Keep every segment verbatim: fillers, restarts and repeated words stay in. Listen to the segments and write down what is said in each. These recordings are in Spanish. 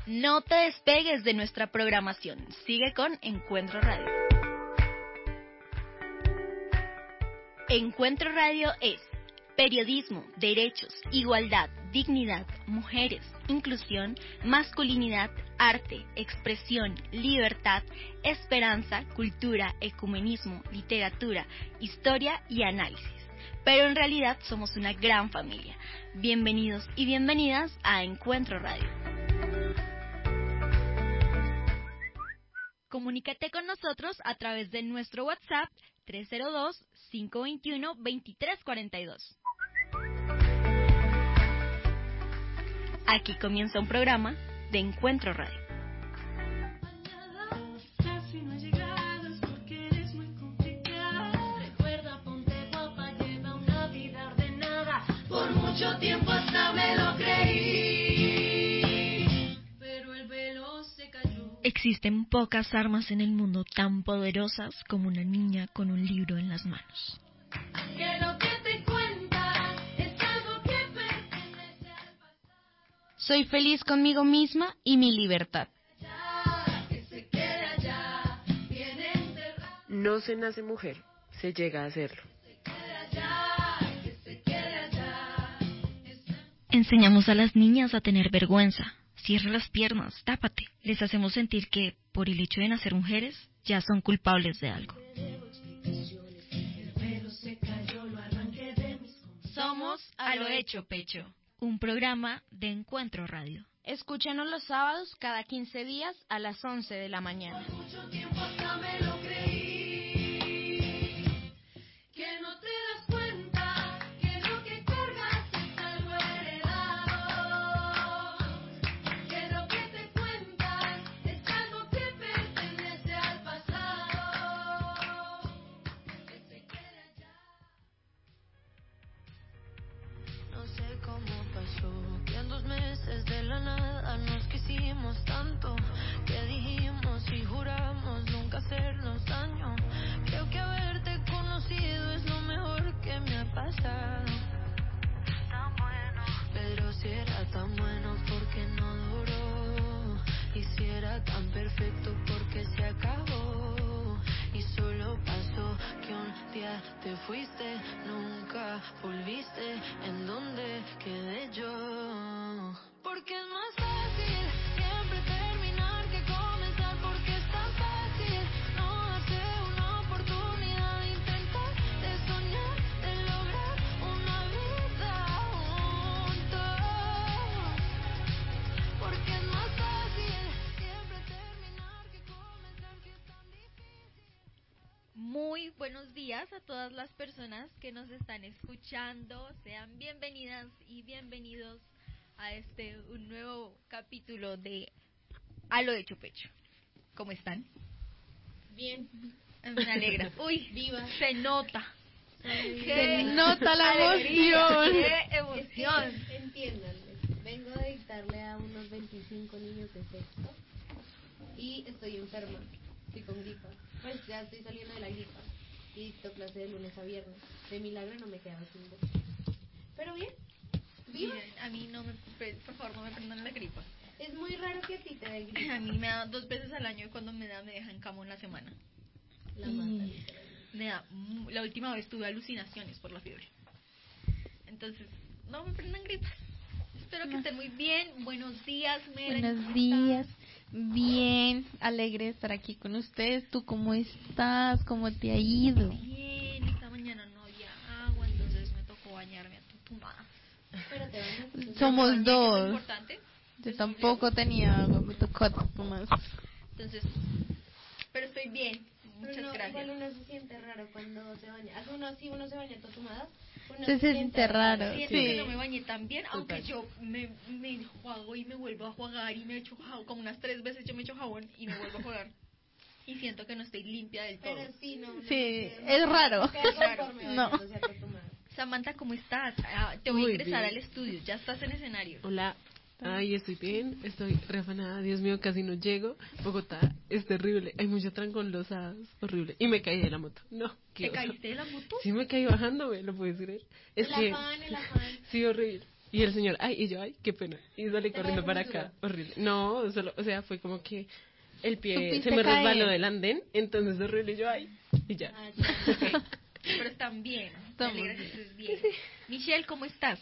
No te despegues de nuestra programación. Sigue con Encuentro Radio. Encuentro Radio es periodismo, derechos, igualdad, dignidad, mujeres, inclusión, masculinidad, arte, expresión, libertad, esperanza, cultura, ecumenismo, literatura, historia y análisis. Pero en realidad somos una gran familia. Bienvenidos y bienvenidas a Encuentro Radio. Comunícate con nosotros a través de nuestro WhatsApp tres cero dos, cinco dos uno, dos tres cuatro dos. Aquí comienza un programa de Encuentro Radio. Casi no he llegado, es porque eres muy complicada. Recuerda, ponte guapa, lleva una vida ordenada. Por mucho tiempo hasta me lo creí, pero el velo se cayó. Existen pocas armas en el mundo tan poderosas como una niña con un libro en las manos. Que lo que te cuenta es algo que pertenece al pasado. Soy feliz conmigo misma y mi libertad. Ya, que se quede allá, bien enterrado. No se nace mujer, se llega a serlo. Se quede allá, que se quede allá. Enseñamos a las niñas a tener vergüenza. Cierra las piernas, tápate. Les hacemos sentir que, por el hecho de nacer mujeres, ya son culpables de algo. El pelo se cayó, lo arranqué de mis compañeros. Somos A lo Hecho Pecho, un programa de Encuentro Radio. Escúchanos los sábados cada quince días a las once de la mañana. Mucho tiempo hasta me lo creí, que no te das cuenta que lo que cargas es algo heredado, que lo que te cuentan es algo que pertenece al pasado, que se quede allá. No sé cómo pasó, que en dos meses de la nada nos quisimos tanto, que dijimos y juramos nunca hacernos daño. Creo que haberte conocido es lo mejor que me ha pasado. Tan bueno, pero si era tan bueno, ¿por qué no duró? Y si era tan perfecto, ¿por qué se acabó? Y solo pasó que un día te fuiste, nunca volviste. ¿En dónde quedé yo? Porque es más fácil siempre terminar que comenzar, porque es tan fácil no darse una oportunidad de intentar, de soñar, de lograr una vida juntos. Porque es más fácil siempre terminar que comenzar, que es tan difícil. Muy buenos días a todas las personas que nos están escuchando. Sean bienvenidas y bienvenidos a este un nuevo capítulo de A lo Hecho Pecho. ¿Cómo están? Bien. Me alegra. Uy, Viva. se nota. Se nota la emoción. ¡Qué emoción! Es que, entiéndanme, vengo a dictarle a unos veinticinco niños de sexto y estoy enferma, estoy con gripa. Pues ya estoy saliendo de la gripa y dicto clase de lunes a viernes. De milagro no me quedaba sin voz. Pero bien, viva. Miren, a mí no me, por favor, no me prendan la gripa. Es muy raro que a ti te dé gripa. A mí me da dos veces al año y cuando me da me deja en cama una semana. La mata, Y literal. me da, la última vez tuve alucinaciones por la fiebre. Entonces, no me prendan gripas. Espero que estén muy bien. Buenos días, Mela. Buenos ¿cómo días, estás? bien, alegre de estar aquí con ustedes. ¿Tú cómo estás? ¿Cómo te ha ido? Bien, esta mañana no había agua, entonces me tocó bañarme a tutumadas. Pero te van a... Somos ¿Es dos. importante? Yo Entonces, tampoco tenía agua, me tocó tomar. Entonces, pero estoy bien. Muchas Pero no, gracias. igual uno se siente raro cuando se baña. Al uno sí, uno se baña totumadas. Uno Se siente raro. Siento Sí. que no me bañé tan bien, aunque Total. yo me, me enjuago y me vuelvo a jugar y me echo jabón, como unas tres veces yo me echo jabón y me vuelvo a jugar. Y siento que no estoy limpia del todo. Pero sí, no. no Sí, me- no es me- raro. me quedo conforme No. bañándose a totumadas. Samantha, ¿cómo estás? Ah, te voy Muy a ingresar bien. al estudio, ya estás en escenario. Hola. Ay, estoy bien, estoy refanada, Dios mío, casi no llego. Bogotá es terrible, hay mucho trancón, los sábados, horrible. Y me caí de la moto, no, qué ¿Te oso. caíste de la moto? Sí, me caí bajándome, ¿lo puedes creer? Es El que... afán, el afán. Sí, horrible. Y el señor, ay, y yo, ay, qué pena. Y salí ¿Te corriendo cayó para muy duro? acá. Horrible. No, solo, o sea, fue como que el pie Supiste se me caer. resbaló del andén, entonces horrible, y yo, ay, y ya. Ah, ya. Pero están bien. Me Estamos alegra que bien. estés bien. Michelle, ¿cómo estás?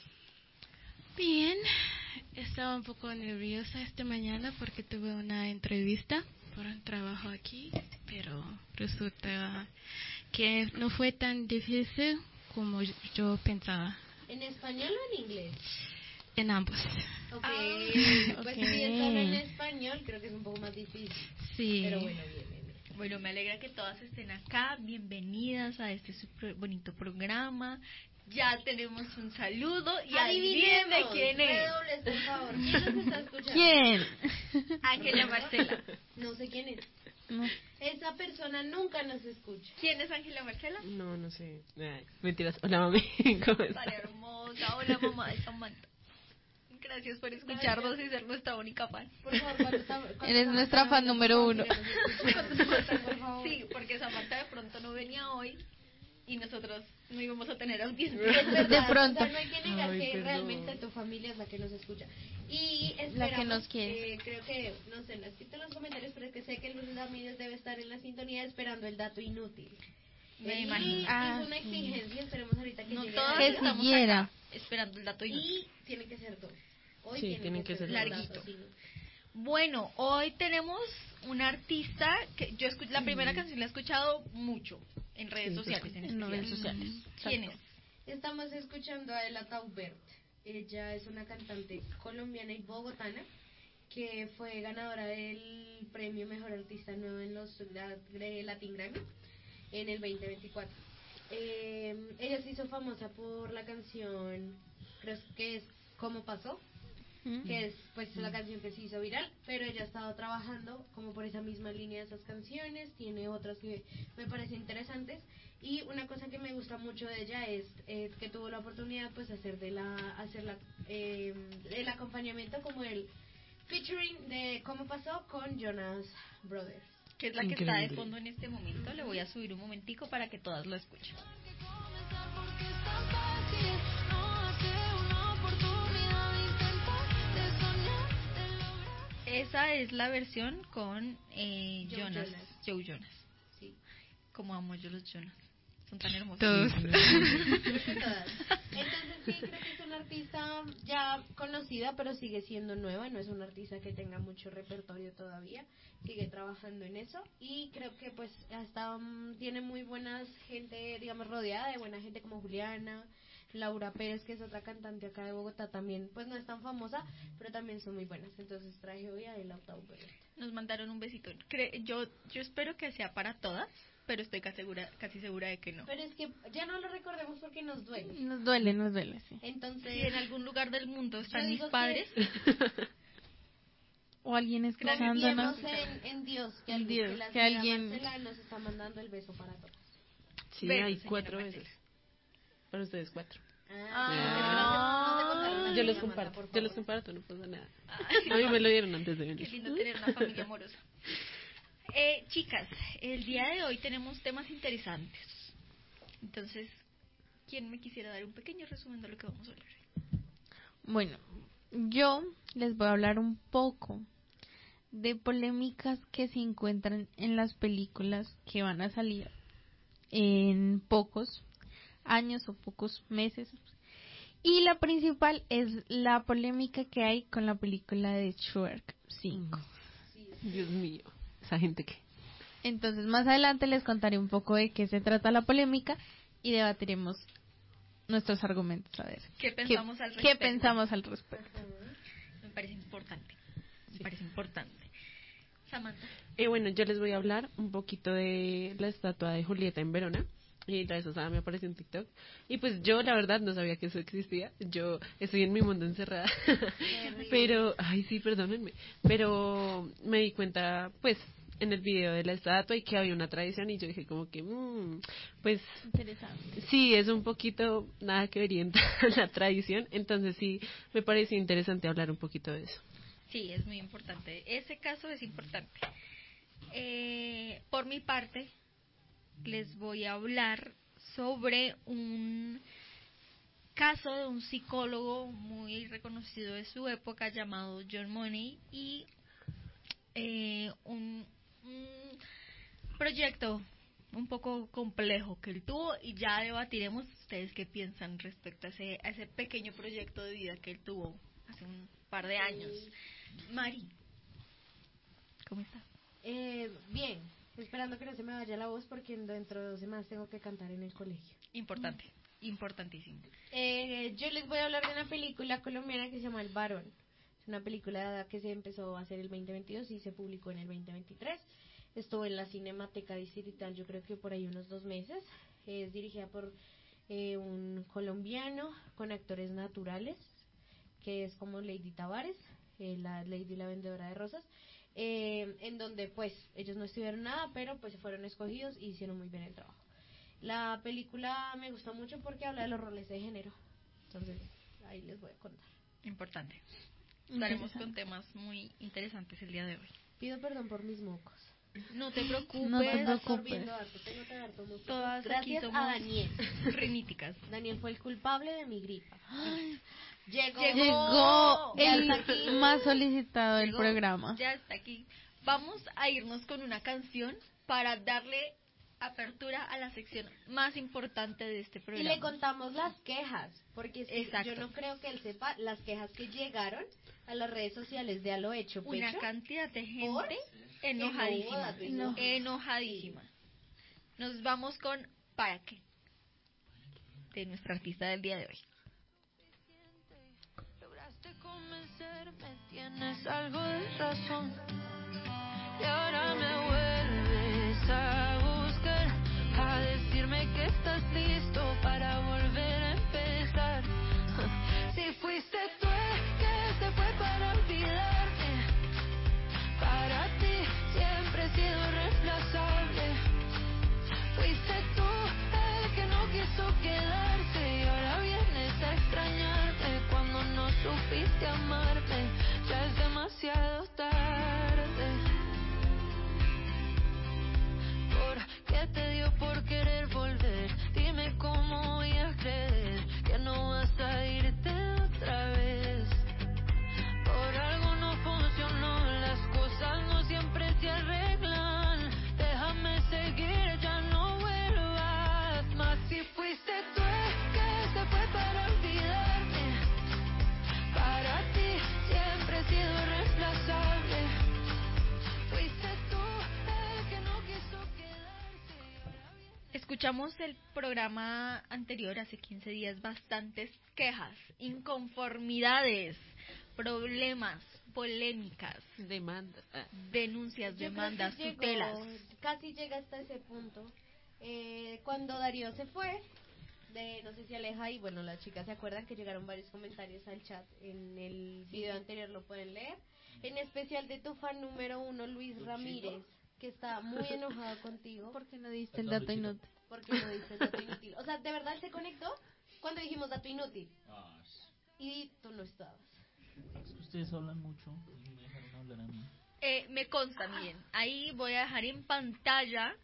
Bien, estaba un poco nerviosa esta mañana porque tuve una entrevista por un trabajo aquí, pero resulta que no fue tan difícil como yo- yo pensaba. ¿En español o en inglés? En ambos. Ok, Ah, pues ok. si es solo en español, creo que es un poco más difícil. Sí. Pero bueno, bien, bien, bien. Bueno, me alegra que todas estén acá. Bienvenidas a este super bonito programa. Ya tenemos un saludo y adivinen de Adivinemos. quién es. Redobles, por favor. ¿Quién nos está escuchando? ¿Quién? Ángela Marcela. No sé quién es. No. Esa persona nunca nos escucha. ¿Quién es Ángela Marcela? No, no sé. Ay, mentiras. Hola, mami. ¿Cómo Tan estás? hermosa. Hola, mamá de Samantha. Gracias por escucharnos y ser nuestra única fan. Por favor, cuando está- cuando Eres Samantha nuestra no fan venga, número por uno. favor, que nos escuche. Por favor. Sí, porque Samantha de pronto no venía hoy y nosotros no íbamos a tener audiencia. Es verdad, De pronto. o sea, no hay que negar Ay, que perdón. realmente tu familia es la que nos escucha. Y esperamos, La que nos quiere. eh, creo que, no sé, no he escrito en los comentarios, pero es que sé que Luis Ramírez debe estar en la sintonía esperando el dato inútil. Me Él imagino. Ah, hizo una sí. exigencia, esperemos ahorita que No llegue. todos a Que ella. estamos siguiera. acá esperando el dato inútil. Y tiene que ser dos. Hoy Sí, tienen, tienen que, que ser ser dos larguito. datos inútiles. Bueno, hoy tenemos una artista que yo escu- la primera canción la he escuchado mucho en redes Sí, sociales. En, En redes especial. sociales. ¿Quién es? Exacto. Estamos escuchando a Ela Taubert. Ella es una cantante colombiana y bogotana que fue ganadora del premio Mejor Artista Nuevo en los la- de Latin Grammy en el veinte veinticuatro. Eh, ella se hizo famosa por la canción, creo que es ¿Cómo pasó? Que es pues la canción que se hizo viral, pero ella ha estado trabajando como por esa misma línea de esas canciones, tiene otras que me parecen interesantes, y una cosa que me gusta mucho de ella es eh, que tuvo la oportunidad pues hacer de la hacer la, eh, el acompañamiento como el featuring de Cómo pasó con Jonas Brothers. Que es la que está de Increíble. fondo en este momento. Le voy a subir un momentico para que todas lo escuchen. Comenzar porque es tan fácil no darte una oportunidad de intentar, de soñar, de lograr. Esa es la versión con eh, Joe Jonas, Jonas. Joe Jonas. Sí. Como amo yo los Jonas. Son tan hermosos. Todos. Creo que todas. Entonces sí, creo que es una artista ya conocida, pero sigue siendo nueva, no es una artista que tenga mucho repertorio todavía, sigue trabajando en eso, y creo que pues hasta mm, tiene muy buena gente, digamos, rodeada de buena gente como Juliana, Laura Pérez, que es otra cantante acá de Bogotá, también pues no es tan famosa, pero también son muy buenas. Entonces traje hoy a Ela Taubert. Nos mandaron un besito. Cre- yo, yo espero que sea para todas, pero estoy casi segura, casi segura de que no. Pero es que ya no lo recordemos porque nos duele. Nos duele, nos duele, sí. Entonces, Si en algún lugar del mundo están yo mis digo que- padres, O alguien escuchándonos. confiemos en, en Dios, que, En alguien, Dios, que la que señora alguien- Marcela nos está mandando el beso para todos. Sí, Besos, hay señora cuatro Marcela. veces. Para ustedes cuatro. Ah, no te contaron Yo a los ti, comparto, Samantha, por yo los favor. comparto, no pasa nada. Ay, A mí me lo dieron antes de qué venir. lindo tener una familia amorosa. Eh, chicas, el día de hoy tenemos temas interesantes. Entonces, ¿quién me quisiera dar un pequeño resumen de lo que vamos a hablar? Bueno, yo les voy a hablar un poco de polémicas que se encuentran en las películas que van a salir en pocos años o pocos meses. Y la principal es la polémica que hay con la película de Shrek cinco. Dios mío, esa gente que... Entonces, más adelante les contaré un poco de qué se trata la polémica y debatiremos nuestros argumentos. A ver, ¿Qué pensamos al ¿qué respecto? pensamos al respecto? Me parece importante. Me parece importante. Samantha. Eh, bueno, yo les voy a hablar un poquito de la estatua de Julieta en Verona. Y la vez pasada me apareció en TikTok. Y pues yo, la verdad, no sabía que eso existía. Yo estoy en mi mundo encerrada. Pero, ay, sí, perdónenme. Pero me di cuenta, pues, en el video de la estatua y que había una tradición. Y yo dije, como que, mmm, pues, Interesante. sí, es un poquito nada que orienta la tradición. Entonces, sí, me pareció interesante hablar un poquito de eso. Sí, es muy importante. Ese caso es importante. Eh, por mi parte, les voy a hablar sobre un caso de un psicólogo muy reconocido de su época llamado John Money y eh, un, un proyecto un poco complejo que él tuvo, y ya debatiremos ustedes qué piensan respecto a ese, a ese pequeño proyecto de vida que él tuvo hace un par de años. Mari, ¿cómo estás? Eh, bien, esperando que no se me vaya la voz porque dentro de dos semanas tengo que cantar en el colegio. Importante, importantísimo. Eh, yo les voy a hablar de una película colombiana que se llama El Varón. Es una película que se empezó a hacer el veinte veintidós y se publicó en el veinte veintitrés. Estuvo en la Cinemateca Distrital, yo creo que por ahí unos dos meses. Es dirigida por eh, un colombiano con actores naturales, que es como Lady Tavares, eh, la Lady la vendedora de rosas, eh, en donde pues ellos no estudiaron nada, pero pues se fueron escogidos y hicieron muy bien el trabajo. La película me gustó mucho porque habla de los roles de género, entonces ahí les voy a contar. Importante. Estaremos con temas muy interesantes el día de hoy. Pido perdón por mis mocos. No te preocupes. No te Estoy preocupes. absorbiendo harto, tengo que dar como- Todas aquí Gracias somos a Daniel. riníticas. Daniel fue el culpable de mi gripa. Llegó. Llegó Ya el está aquí. más solicitado del Llegó, programa. Ya está aquí. Vamos a irnos con una canción para darle apertura a la sección más importante de este Y programa. le contamos las quejas, porque es que Exacto. yo no creo que él sepa las quejas que llegaron a las redes sociales de A lo Hecho Una Pecho. cantidad de ¿Por? gente Que no hubo enojadísima. dato y no. Enojadísima. Nos vamos con ¿Para qué? De nuestra artista del día de hoy. Lograste convencerme, tienes algo de razón. Y ahora me vuelves a buscar, a decirme que estás listo para volver a empezar. Si fuiste tú el que se fue para olvidarme, para ti siempre he sido reemplazable. Fuiste tú el que no quiso quedarse y ahora vienes a extrañarme cuando no supiste amarme. Ya es demasiado tarde. ¿Por qué te dio por querer volver? Dime cómo voy a creer que no vas a irte otra vez. Por algo no funcionó, las cosas no siempre se arreglan. Déjame seguir, ya no vuelvas más. Si fuiste tú el que se fue para olvidarme, para ti siempre he sido reemplazable. Fuiste tú el que no quiso quedarse y ahora viene. Escuchamos el programa anterior, hace quince días, bastantes quejas, inconformidades, problemas, polémicas, Demanda. Ah. denuncias, Yo creo demandas, que llegó- tutelas. Casi llega hasta ese punto. Eh, cuando Darío se fue, de no sé si Aleja y bueno, las chicas se acuerdan que llegaron varios comentarios al chat. En el video anterior lo pueden leer. En especial de tu fan número uno, Luis Ramírez, que está muy enojado contigo. ¿Por qué no diste el dato inútil? Porque no dices dato inútil. O sea, de verdad él se conectó cuando dijimos dato inútil. Ah, Y tú no estabas. es que ustedes hablan mucho y me dejaron hablar a mí. Eh, me consta bien. Ahí voy a dejar en pantalla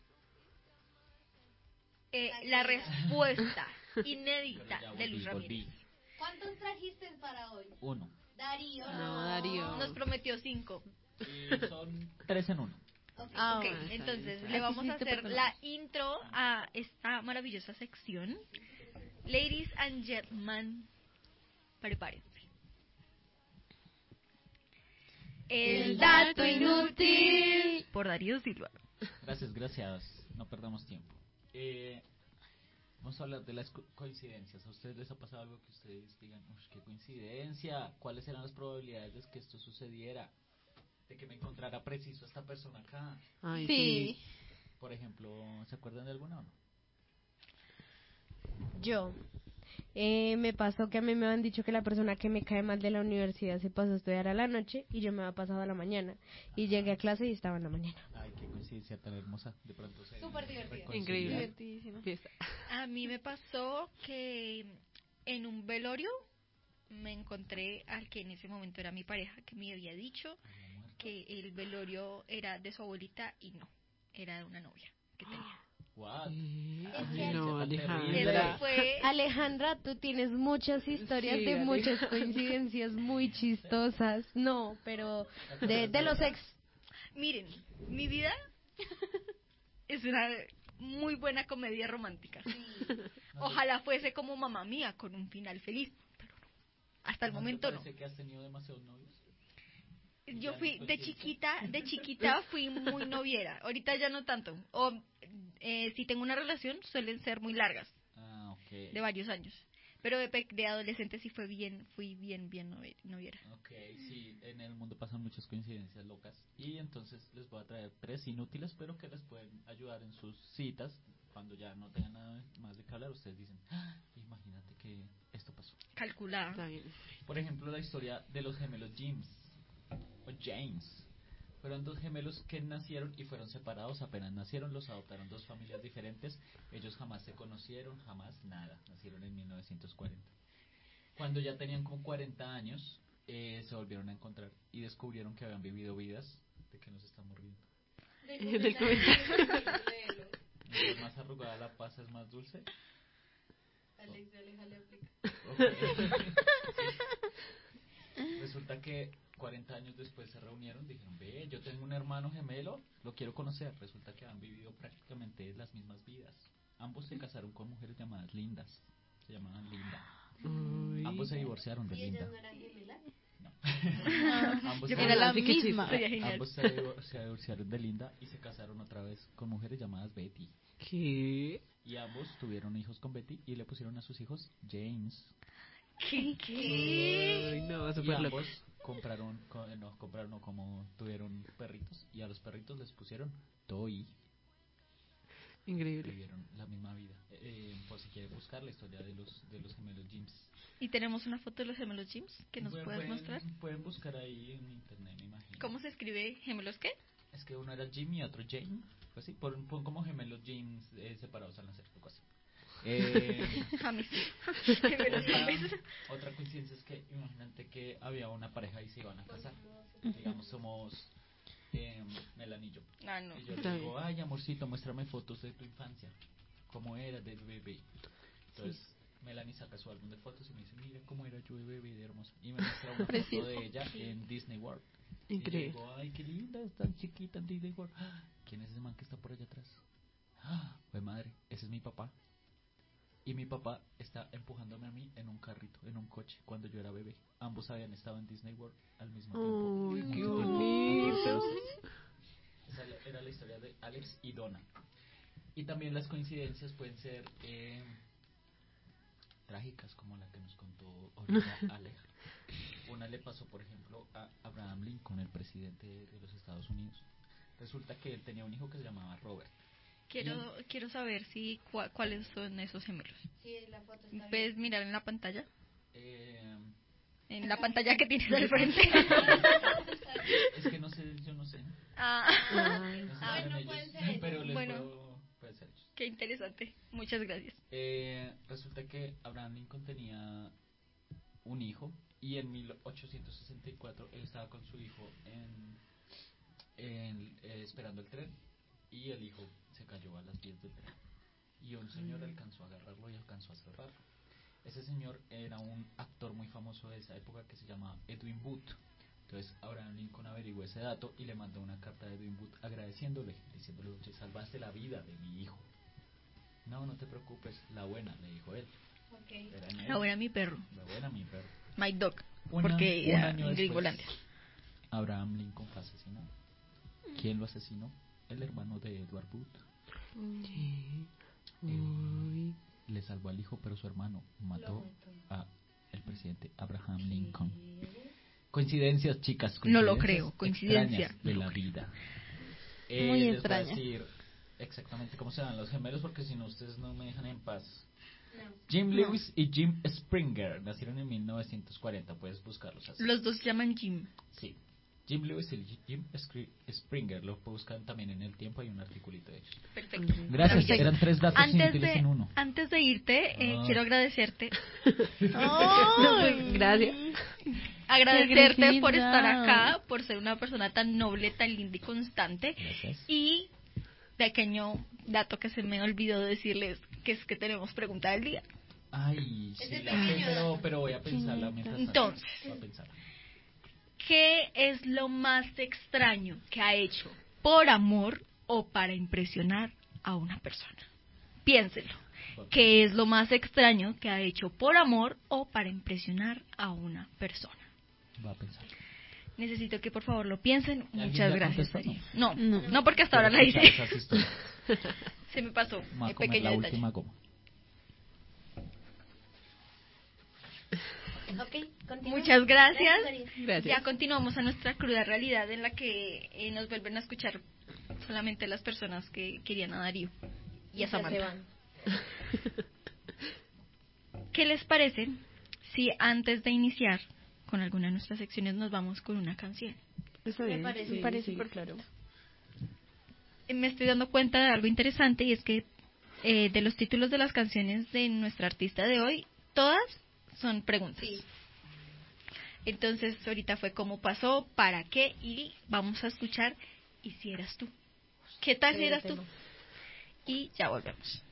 eh, la respuesta inédita Pero ya de Luis volví, volví. Ramírez. ¿Cuántos trajiste para hoy? Uno. Darío. No, Darío. Nos prometió cinco. Eh, son tres en uno. Ok. Ah, Ok, bueno, está bien, entonces está le bien. vamos a Así sí te hacer perdonamos. la intro a esta maravillosa sección. Ladies and gentlemen, prepárense. El dato inútil por Darío Silva. Gracias, gracias. No perdamos tiempo. Eh, vamos a hablar de las co- coincidencias. ¿A ustedes les ha pasado algo que ustedes digan, uff, qué coincidencia? ¿Cuáles eran las probabilidades de que esto sucediera? De que me encontrara preciso esta persona acá. Ay, Sí. Por ejemplo, ¿se acuerdan de alguna o no? Yo. Eh, me pasó que a mí me han dicho que la persona que me cae mal de la universidad se pasó a estudiar a la noche y yo me había pasado a la mañana. Y llegué a clase y estaba en la mañana. Ay, qué coincidencia tan hermosa. De pronto se Súper divertido. reconcilian. Increíble. Divertidísimo. Fiesta. A mí me pasó que en un velorio me encontré al que en ese momento era mi pareja, que me había dicho que el velorio era de su abuelita y no, era de una novia que tenía. What? Ay, que- no, Tan terrible. Alejandra. Eso fue... Alejandra, tú tienes muchas historias Sí, de Ale. muchas coincidencias muy chistosas. No, pero de, de los ex. Miren, mi vida es una muy buena comedia romántica. Ojalá fuese como Mamma Mía, con un final feliz, pero no. Hasta el ¿No te momento no. parece que has tenido demasiados novios? Yo Ya fui no de coincide. chiquita, de chiquita fui muy noviera. Ahorita ya no tanto. O eh, si tengo una relación suelen ser muy largas, Ah, ok. de varios años. Pero de, pe- de adolescente sí fue bien, fui bien, bien novi- noviera. Ok, sí, en el mundo pasan muchas coincidencias locas. Y entonces les voy a traer tres inútiles, pero que les pueden ayudar en sus citas. Cuando ya no tengan nada más de qué hablar, ustedes dicen, "Ah, imagínate que esto pasó". Está Calculada. bien. Por ejemplo, la historia de los gemelos James, o James. Fueron dos gemelos que nacieron y fueron separados apenas nacieron, los adoptaron dos familias diferentes, ellos jamás se conocieron, jamás nada, nacieron en mil novecientos cuarenta. Cuando ya tenían como cuarenta años, eh, se volvieron a encontrar y descubrieron que habían vivido vidas de que nos estamos riendo. Del comentario. Mientras más arrugada la pasa es más dulce. Alex, Aleja le aplica. Ok. Resulta que cuarenta años después se reunieron, dijeron, ve, yo tengo un hermano gemelo, lo quiero conocer. Resulta que han vivido prácticamente las mismas vidas. Ambos se casaron con mujeres llamadas Lindas, se llamaban Linda. Uy. Ambos se divorciaron de ¿Y ellas Linda. no eran gemelas? No. Ambos Yo se- Era la Así que misma. chiste. Sería genial. ambos se, divor- se divorciaron de Linda y se casaron otra vez con mujeres llamadas Betty. ¿Qué? Y ambos tuvieron hijos con Betty y le pusieron a sus hijos James. ¿Qué? ¿Qué? Ay, no, Y súper loco. ambos compraron, co- eh, no, compraron, no, como tuvieron perritos y a los perritos les pusieron Toy. Increíble. Vivieron la misma vida. Eh, eh, por si quieren buscar la historia de los de los gemelos James. Y tenemos una foto de los gemelos James que nos Pueden- puedes pueden- mostrar. Pueden buscar ahí en internet, me imagino. ¿Cómo se escribe gemelos qué? Es que uno era Jim y otro Jane. Pues sí, pon, pon como gemelos James eh, separados al nacer, algo así. Eh, James. Gemelos otra, James. otra coincidencia es que imagínate que había una pareja y se iban a casar. Digamos, somos eh, Melanie y yo. Ah, no. Y yo Está le digo, ay, amorcito, muéstrame fotos de tu infancia. ¿Cómo era de bebé? Entonces, Melanie saca su álbum de fotos y me dice, mira cómo era yo de bebé, de hermosa. Y me muestra una foto Precioso. de ella en Disney World. Y yo Increíble. digo, ay, qué linda, es tan chiquita en Disney World. ¡Ah! ¿Quién es ese man que está por allá atrás? ¡Ah! Pues madre, ese es mi papá. Y mi papá está empujándome a mí en un carrito, en un coche, cuando yo era bebé. Ambos habían estado en Disney World al mismo tiempo. Ay, mucho qué tiempo. bonito. Esa la- era la historia de Alex y Donna. Y también las coincidencias pueden ser eh, trágicas, como la que nos contó ahorita Alex. Una le pasó, por ejemplo, a Abraham Lincoln, el presidente de los Estados Unidos. Resulta que él tenía un hijo que se llamaba Robert. Quiero, quiero saber si cua- cuáles son esos gemelos. Sí, la foto está ¿Puedes bien. mirar en la pantalla? Eh, En la pantalla que tienes al frente. es que no sé, yo no sé. Ah, Ay, No sé Ah, si eran bueno, ellos, pueden ser ellos. pero les Bueno. puedo, puede ser ellos. qué interesante. Muchas gracias. Eh, resulta que Abraham Lincoln tenía un hijo y en mil ochocientos sesenta y cuatro él estaba con su hijo en, en, eh, esperando el tren y el hijo se cayó a las vías del tren y un señor alcanzó a agarrarlo y alcanzó a salvarlo. Ese señor era un actor muy famoso de esa época que se lllama Edwin Booth. Entonces Abraham Lincoln averiguó ese dato y le mandó una carta a Edwin Booth agradeciéndole, diciéndole, oye, salvaste la vida de mi hijo. No, no te preocupes, la buena, le dijo él. Ok. Era en él. La buena mi perro. La buena, mi perro. My dog. Una- Porque un era año en después, Gringolandia. Abraham Lincoln fue asesinado. ¿Quién lo asesinó? El hermano de Edward Booth. ¿qué? Eh, Uy. le salvó al hijo, pero su hermano mató a el presidente Abraham Lincoln. Coincidencias, chicas. No lo coincidencias creo, coincidencia. extrañas de No la lo creo. vida. Muy les voy a extraña. decir exactamente cómo se llaman los gemelos, porque si no, ustedes no me dejan en paz. No. Jim No. Lewis y Jim Springer nacieron en mil novecientos cuarenta. Puedes buscarlos así. Los dos se llaman Jim. Sí. Jim Lewis y Jim Scri- Springer lo buscan también en el tiempo. Hay un articulito de ellos. Perfecto. Gracias. Perfecto. Eran tres datos Antes inútiles de, en uno. antes de irte, eh, Ah. quiero agradecerte. No, pues, gracias. Agradecerte por agresividad. estar acá, por ser una persona tan noble, tan linda y constante. Gracias. Y pequeño dato que se me olvidó decirles, que es que tenemos pregunta del día. Ay, sí, Ese la pequeño sé, pero, dato. pero voy a pensarla mientras tanto. Entonces. Voy a pensarla. ¿Qué es lo más extraño que ha hecho por amor o para impresionar a una persona? Piénselo. ¿Qué es lo más extraño que ha hecho por amor o para impresionar a una persona? Voy a pensar. Necesito que por favor lo piensen. ¿Y alguien Muchas ya gracias. contestó? Darío. No, No. no, porque hasta ahora la Quiero hice. escuchar esas historias. Se me pasó. Me voy a El comer pequeño la detalle. última goma. Ok, continúa. Muchas gracias. Darío. Gracias. Ya continuamos a nuestra cruda realidad en la que eh, nos vuelven a escuchar solamente las personas que querían a Darío y a Ya se Samantha. van. ¿Qué les parece si antes de iniciar con alguna de nuestras secciones nos vamos con una canción? Está Me bien, parece- sí, me parece sí, perfecto. claro. Eh, Me estoy dando cuenta de algo interesante y es que eh, de los títulos de las canciones de nuestra artista de hoy, todas son preguntas. Sí. Entonces, ahorita fue cómo pasó, para qué, y vamos a escuchar ¿y si eras tú? ¿Qué tal si eras tú? tema. Y ya volvemos.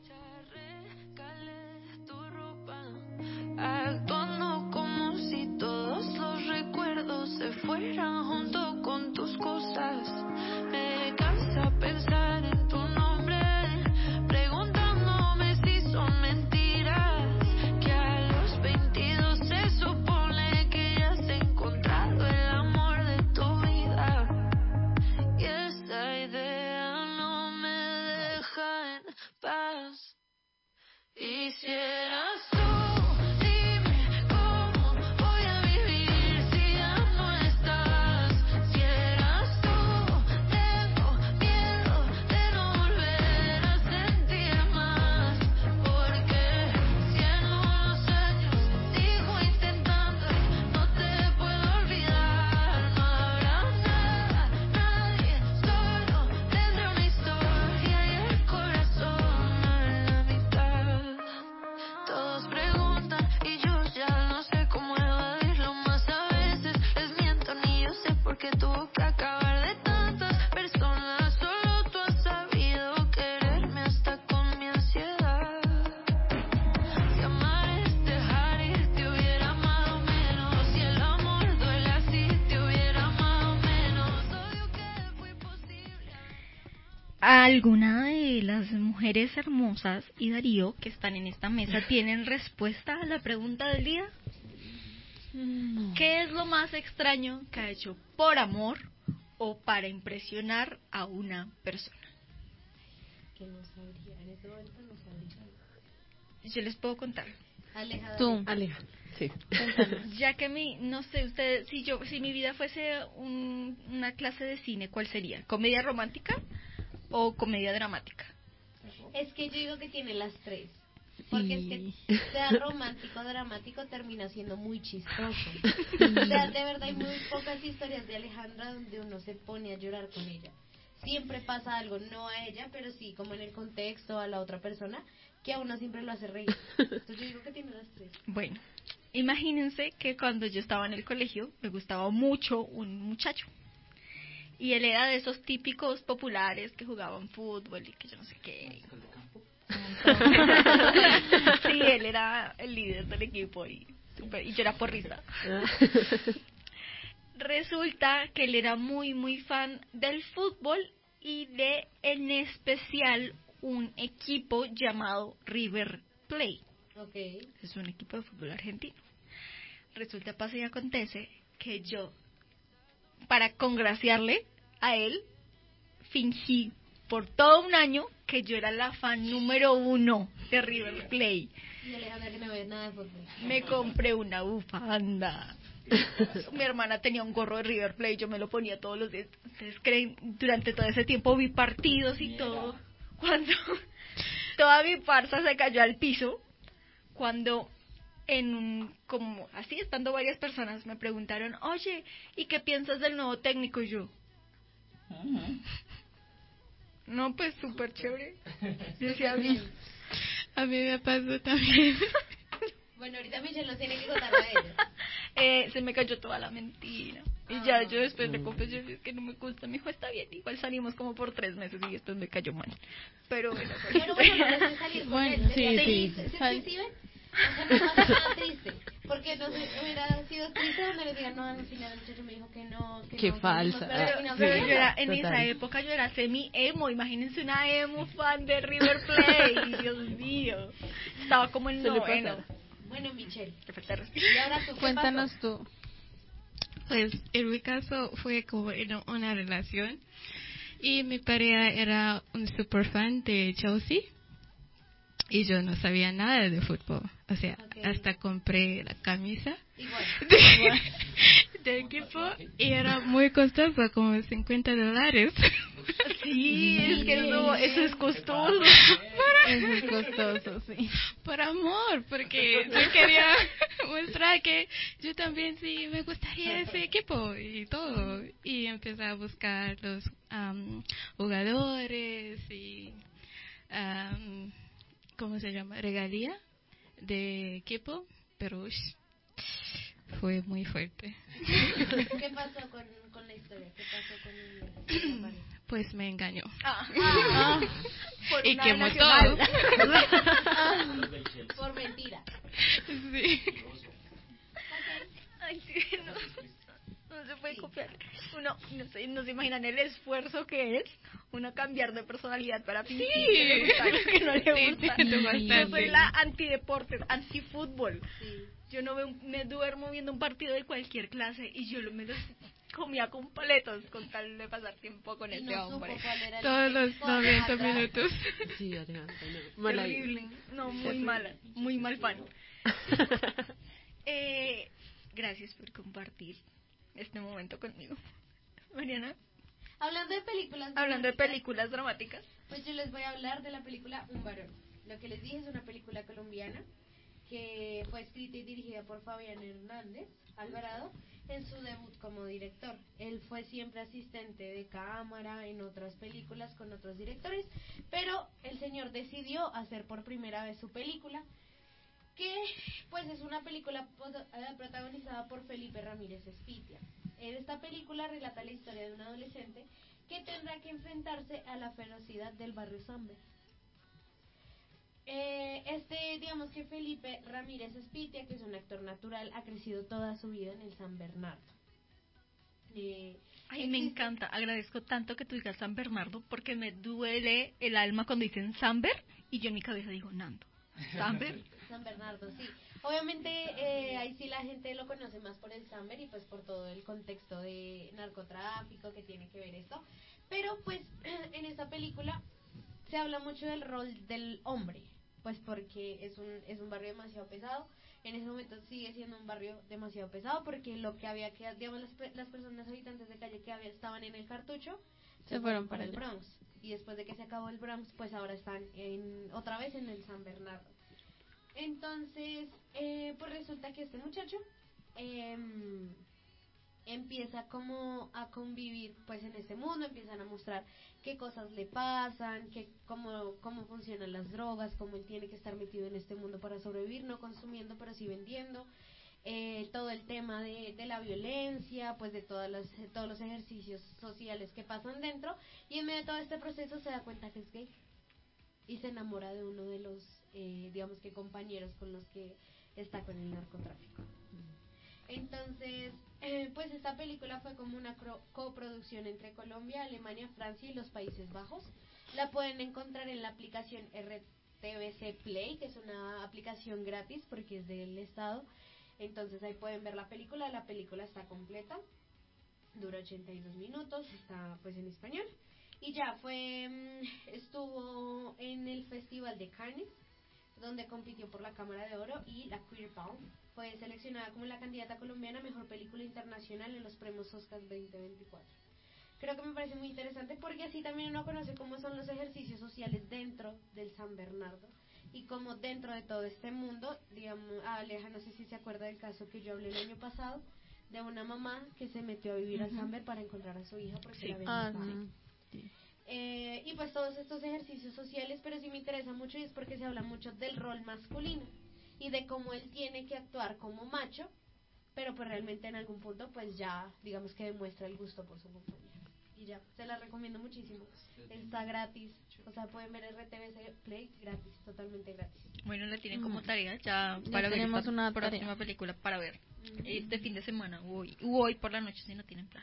Recalé tu ropa, actuando como si todos los recuerdos se fueran junto con tus cosas. Me cansa pensar en tu nombre, preguntándome si son mentiras, que a los veintidós se supone que ya has encontrado el amor de tu vida. Y esa idea no me deja en paz. Y si eras tú, dime cómo voy a vivir si ya no estás. Si eras tú, tengo miedo de no volver a sentir más. Porque si en unos años sigo intentando y no te puedo olvidar, no habrá nada, nadie, solo tendré una historia y el corazón a la mitad. Todos preguntan y yo ya no sé cómo evadirlo más. A veces les miento, ni yo sé por qué tuvo que acabar de tantas personas. Solo tú has sabido quererme hasta con mi ansiedad. Si amar es dejar ir, te hubiera amado menos. Si el amor duele así, te hubiera amado menos. Odio que fue posible. ¿Alguna de las mujeres hermosas y Darío que están en esta mesa tienen respuesta a la pregunta del día? ¿Qué es lo más extraño que ha hecho por amor o para impresionar a una persona? Que no sabría, en este momento no sabría. Yo les puedo contar. Aleja, Tú. dale. Aleja, sí. Ya que mi, no sé, ustedes, si yo, si mi vida fuese un- una clase de cine, ¿cuál sería? ¿Comedia romántica o comedia dramática? Es que yo digo que tiene las tres. Porque es que sea romántico, dramático, termina siendo muy chistoso. O sea, de verdad hay muy pocas historias de Alejandra donde uno se pone a llorar con ella. Siempre pasa algo, no a ella, pero sí como en el contexto, a la otra persona, que a uno siempre lo hace reír. Entonces yo digo que tiene las tres. Bueno, imagínense que cuando yo estaba en el colegio me gustaba mucho un muchacho. Y él era de esos típicos populares que jugaban fútbol y que yo no sé qué. Sí, él era el líder del equipo y, super- y yo era porrista. Resulta que él era muy, muy fan del fútbol y de, en especial, un equipo llamado River Plate. Ok. Es un equipo de fútbol argentino. Resulta, pasa y acontece que yo, para congraciarle a él, fingí por todo un año que yo era la fan número uno de River Plate. Y Alejandra que no ve nada de fútbol. Me compré una bufanda. Mi hermana tenía un gorro de River Plate, yo me lo ponía todos los días. ¿Ustedes creen? Durante todo ese tiempo vi partidos y todo. Cuando toda mi farsa se cayó al piso, cuando en un, como así estando varias personas me preguntaron, oye, ¿y qué piensas del nuevo técnico? Y yo, no, pues súper chévere. Decía, Bien. A mí me pasó también. Bueno, ahorita Michelle nos tiene que contar a ella. eh, se me cayó toda la mentira. Y ya yo después le confesé "Es que no me gusta". Me dijo, está bien, igual salimos como por tres meses y después me cayó mal. Pero bueno, Pero bueno, no sé salir con Bueno, él. sí, ¿Se- sí. se- se- ¿sí ven? O sea, no pasa nada triste. Porque no sé, hubiera sido triste donde les digan, no, al final el muchacho me dijo que no. Que Qué no, falsa. salimos, pero al Pero, final pero salimos. yo era, en Total. esa época yo era semi-emo. Imagínense una emo fan de River Plate. Dios mío. Estaba como en Suele noveno. pasar. Bueno, Michelle. Te falta respirar. Y ahora tú, ¿qué Cuéntanos pasó? tú. Pues en mi caso fue como en una relación y mi pareja era un super fan de Chelsea y yo no sabía nada de fútbol. O sea, Ok. hasta compré la camisa Igual. del equipo y era muy costoso, como cincuenta dólares. Sí, es que eso, eso es costoso. Eso es costoso, sí. Por amor, porque yo quería mostrar que yo también sí me gustaría ese equipo y todo. Y empecé a buscar los am, jugadores y, am, ¿cómo se llama? Regalía de equipo, pero ush, fue muy fuerte. ¿Qué pasó con, con la historia? ¿Qué pasó con el- con la pareja? Pues me engañó. Ah, Por Y una quemó nacional. todo. por mentira. Sí. Ay, sí, no, no se puede copiar. Uno, no sé, no se imaginan el esfuerzo que es uno cambiar de personalidad para fingir que le gusta algo que no le Sí, gusta. sí, Yo bastante. soy la antideportes, antifútbol. Sí. Yo no veo, me duermo viendo un partido de cualquier clase y yo lo- me los comía con paletos con tal de pasar tiempo con Y ese no supo hombre. cuál era el Todos los equipo, noventa atrás. minutos. Sí, Alejandra, no. Mal ahí. Terrible. No, muy mala, muy mal fan. Eh, gracias por compartir este momento conmigo. Mariana, Hablando de películas. hablando de dramáticas, películas dramáticas. Pues yo les voy a hablar de la película Un varón. Lo que les dije es una película colombiana que fue escrita y dirigida por Fabián Hernández Alvarado en su debut como director. Él fue siempre asistente de cámara en otras películas con otros directores, pero el señor decidió hacer por primera vez su película, que pues es una película pod- eh, protagonizada por Felipe Ramírez Espitia. En esta película relata la historia de un adolescente que tendrá que enfrentarse a la ferocidad del barrio Samber. Eh, este, digamos que Felipe Ramírez Espitia, que es un actor natural, ha crecido toda su vida en el San Bernardo. Eh, Ay, me existe- encanta, agradezco tanto que tú digas San Bernardo porque me duele el alma cuando dicen Samber y yo en mi cabeza digo Nando. Samber. San Bernardo, sí. Obviamente eh, ahí sí la gente lo conoce más por el Samber y pues por todo el contexto de narcotráfico que tiene que ver esto. Pero pues en esta película se habla mucho del rol del hombre, pues porque es un es un barrio demasiado pesado. En ese momento sigue siendo un barrio demasiado pesado porque lo que había que, digamos, las, pe- las personas habitantes de calle que había, estaban en el Cartucho Se fueron para el allá. Bronx. Y después de que se acabó el Bronx, pues ahora están en otra vez en el San Bernardo. Entonces, eh, pues resulta que este muchacho em, empieza como a convivir pues en este mundo, empiezan a mostrar qué cosas le pasan, qué, cómo, cómo funcionan las drogas, cómo él tiene que estar metido en este mundo para sobrevivir, no consumiendo pero sí vendiendo, eh, todo el tema de, de la violencia, pues de todas las, de todos los ejercicios sociales que pasan dentro, y en medio de todo este proceso se da cuenta que es gay y se enamora de uno de los, eh, digamos que compañeros con los que está con el narcotráfico. Entonces, eh, pues esta película fue como una cro- coproducción entre Colombia, Alemania, Francia y los Países Bajos. La pueden encontrar en la aplicación R T V C Play, que es una aplicación gratis porque es del Estado. Entonces ahí pueden ver la película, la película está completa, dura ochenta y dos minutos, está pues en español. Y ya fue, mm, estuvo en el Festival de Cannes, donde compitió por la Cámara de Oro, y la Queer Palm fue seleccionada como la candidata colombiana a Mejor Película Internacional en los premios Oscar veinte veinticuatro. Creo que me parece muy interesante porque así también uno conoce cómo son los ejercicios sociales dentro del San Bernardo y cómo dentro de todo este mundo, digamos, Aleja, no sé si se acuerda del caso que yo hablé el año pasado, de una mamá que se metió a vivir al Samber para encontrar a su hija porque la habían Ah, matado. sí. Eh, y pues todos estos ejercicios sociales, pero sí me interesa mucho y es porque se habla mucho del rol masculino y de cómo él tiene que actuar como macho, pero pues realmente en algún punto pues ya digamos que demuestra el gusto por su compañía. Y ya, se la recomiendo muchísimo. Está gratis, o sea, pueden ver R T V C Play gratis, totalmente gratis. Bueno, la tienen Mm. como tarea ya Ya para ver tenemos esta una próxima tarea. película para ver Ujú. este fin de semana o hoy, u hoy por la noche si no tienen plan.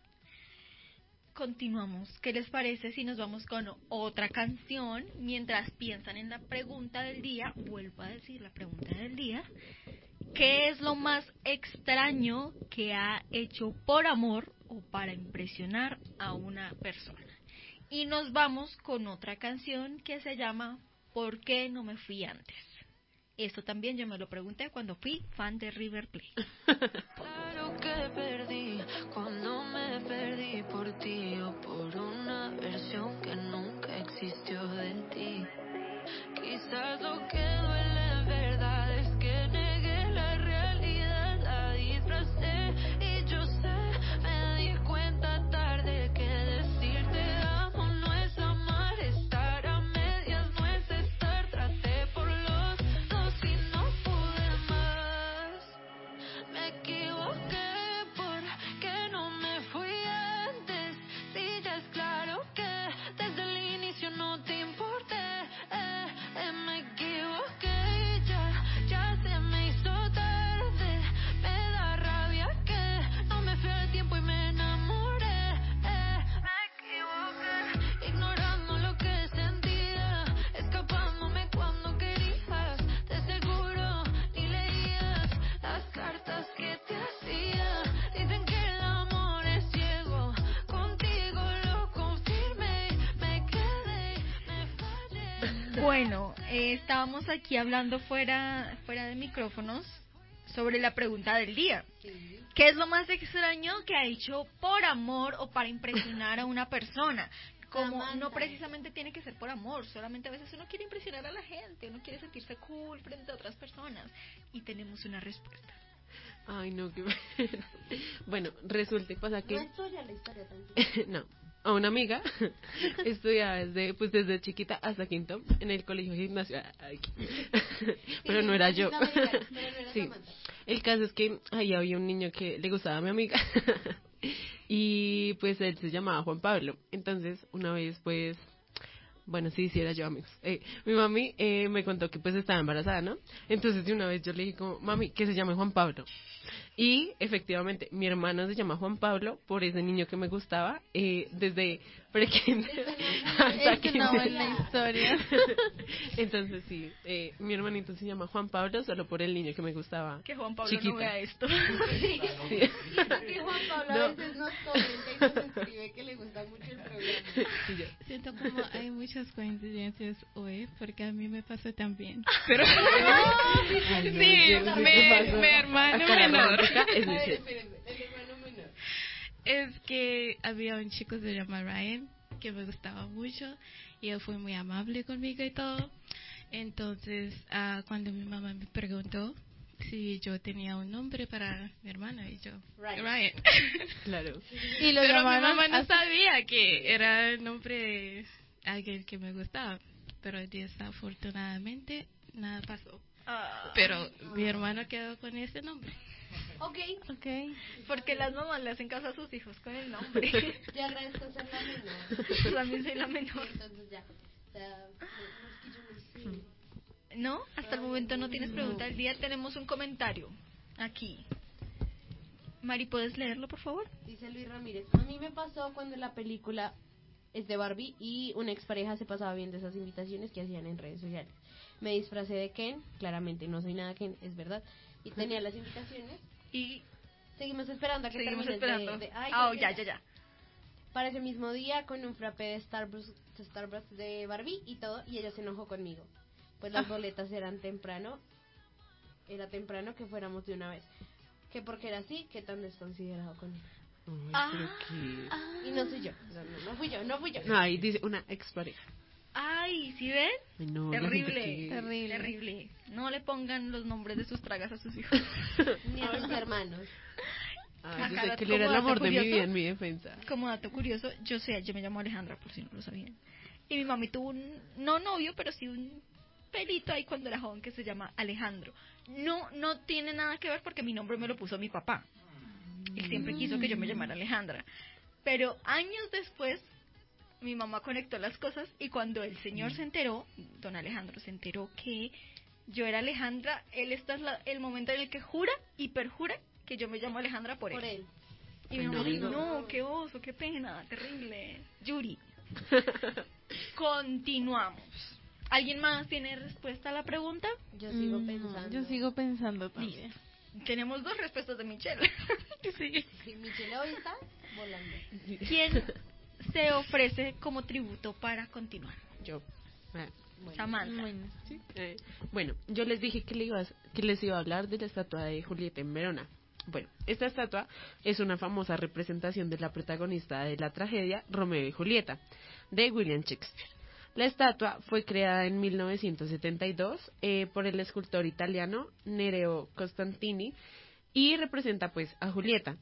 Continuamos. ¿Qué les parece si nos vamos con otra canción mientras piensan en la pregunta del día? Vuelvo a decir la pregunta del día. ¿Qué es lo más extraño que ha hecho por amor o para impresionar a una persona? Y nos vamos con otra canción que se llama ¿Por qué no me fui antes? Esto también yo me lo pregunté cuando fui fan de River Plate. Claro que perdí cuando me perdí por ti o por una versión que nunca existió de ti. Quizás lo que duele en verdad es que negué la realidad, la disfracé y yo sé, me di cuenta tarde que decirte amo no es amar, estar a medias no es estar, traté por los dos y no pude más. Me equivoqué porque no me fui antes. Si ya es claro que desde el inicio no te importé. Eh, eh, me equivoqué y ya, ya se me hizo tarde. Me da rabia que no me fui a tiempo y me enamoré. Eh, me equivoqué, ignorando lo que sentía, escapándome cuando querías. De seguro ni leías las cartas que te hacía. Dicen que el amor es ciego, contigo lo confirmé. Me quedé, me fallé. Bueno, eh, estábamos aquí hablando fuera, fuera de micrófonos sobre la pregunta del día. Sí. ¿Qué es lo más extraño que ha hecho por amor o para impresionar a una persona? Como Samantha. no precisamente tiene que ser por amor, solamente a veces uno quiere impresionar a la gente, uno quiere sentirse cool frente a otras personas. Y tenemos una respuesta. Ay, no, qué pena. Bueno, resulta y pasa No que... es tuya la historia tranquila. no, a una amiga estudiaba desde, pues desde chiquita hasta quinto en el colegio gimnasio. Ay, pero Sí, no era sí, yo. es americana, pero no era Sí. Samantha. El caso es que ahí había un niño que le gustaba a mi amiga y pues él se llamaba Juan Pablo. Entonces una vez pues, bueno, sí, sí era yo, amigos. Eh, mi mami eh, me contó que pues estaba embarazada, ¿no? Entonces de una vez yo le dije como, mami, que se llame Juan Pablo. Y efectivamente, mi hermano se llama Juan Pablo por ese niño que me gustaba eh, desde pre-kinder hasta Es una buena kinder. historia. Entonces sí, eh, mi hermanito se llama Juan Pablo solo por el niño que me gustaba. Que Juan Pablo chiquita. no vea esto. Sí. Que Juan Pablo No. a veces nos comenta y nos escribe que le gusta mucho el programa. Sí, yo. Siento como hay muchas coincidencias hoy, porque a mí me pasó también. Pero Ay, no, sí, yo no sé mi, qué pasó. mi hermano Acá la menor. romántica es A ver, Michelle. espérenme, el hermano menor. Es que había un chico que se llama Ryan que me gustaba mucho y él fue muy amable conmigo y todo. Entonces, ah, cuando mi mamá me preguntó si yo tenía un nombre para mi hermano, y yo, Ryan. Ryan. Claro. Y lo Pero mi llamaron mamá no así. sabía que era el nombre de alguien que me gustaba. Pero desafortunadamente nada pasó. Ah, Pero mi hermano quedó con ese nombre. Ok, Okay. porque las mamás le hacen caso a sus hijos con el nombre. yo agradezco ser la menor. También soy la Sí, menor. entonces ya. O sea, no, no es que yo no sé. ¿No? Hasta el momento no tienes pregunta del día. Tenemos un comentario aquí. Mari, ¿puedes leerlo, por favor? Dice Luis Ramírez, a mí me pasó cuando la película es de Barbie y una expareja se pasaba viendo esas invitaciones que hacían en redes sociales. Me disfracé de Ken, claramente no soy nada Ken, es verdad, y tenía las invitaciones. Y Seguimos esperando a que seguimos termines esperando. de... de- ay, Ah, oh, creo ya, que ya, ya. Para ese mismo día con un frappé de Starbucks, de Starbucks de Barbie y todo, y ella se enojó conmigo. Pues las boletas eran temprano, era temprano que fuéramos de una vez. Que porque era así, que tan desconsiderado conmigo. Ay, pero qué... Y no soy yo, no, no, no fui yo, no fui yo. No, ahí dice una expareja. Ay, ¿sí ven? Ay, no, la Terrible, gente que- Terrible. terrible. No le pongan los nombres de sus tragas a sus hijos. Ni a sus hermanos. Ay, yo Acá, sé que él era el como amor dato de mi curioso. vida en mi defensa. Como dato curioso, yo sé, yo me llamo Alejandra, por si no lo sabían. Y mi mami tuvo un, no novio, pero sí un pelito ahí cuando era joven que se llama Alejandro. No, no tiene nada que ver porque mi nombre me lo puso mi papá. Él siempre quiso que yo me llamara Alejandra. Pero años después, mi mamá conectó las cosas y cuando el señor se enteró, don Alejandro se enteró que yo era Alejandra, él está es la- el momento en el que jura y perjura que yo me llamo Alejandra por él. Por él. Y mi Ay, no mamá dijo, digo. no, qué oso, qué pena, terrible. Yuri. Continuamos. ¿Alguien más tiene respuesta a la pregunta? Yo sigo Mm, pensando. Yo sigo pensando también. Tenemos dos respuestas de Michelle. Sí. Sí, Michelle hoy está volando. ¿Quién se ofrece como tributo para continuar? Yo. Ah, Bueno, Samantha. Bueno, sí, eh, bueno, yo les dije que, le iba a- que les iba a hablar de la estatua de Julieta en Verona. Bueno, esta estatua es una famosa representación de la protagonista de la tragedia Romeo y Julieta, de William Shakespeare. La estatua fue creada en mil novecientos setenta y dos eh, por el escultor italiano Nereo Costantini y representa pues a Julieta.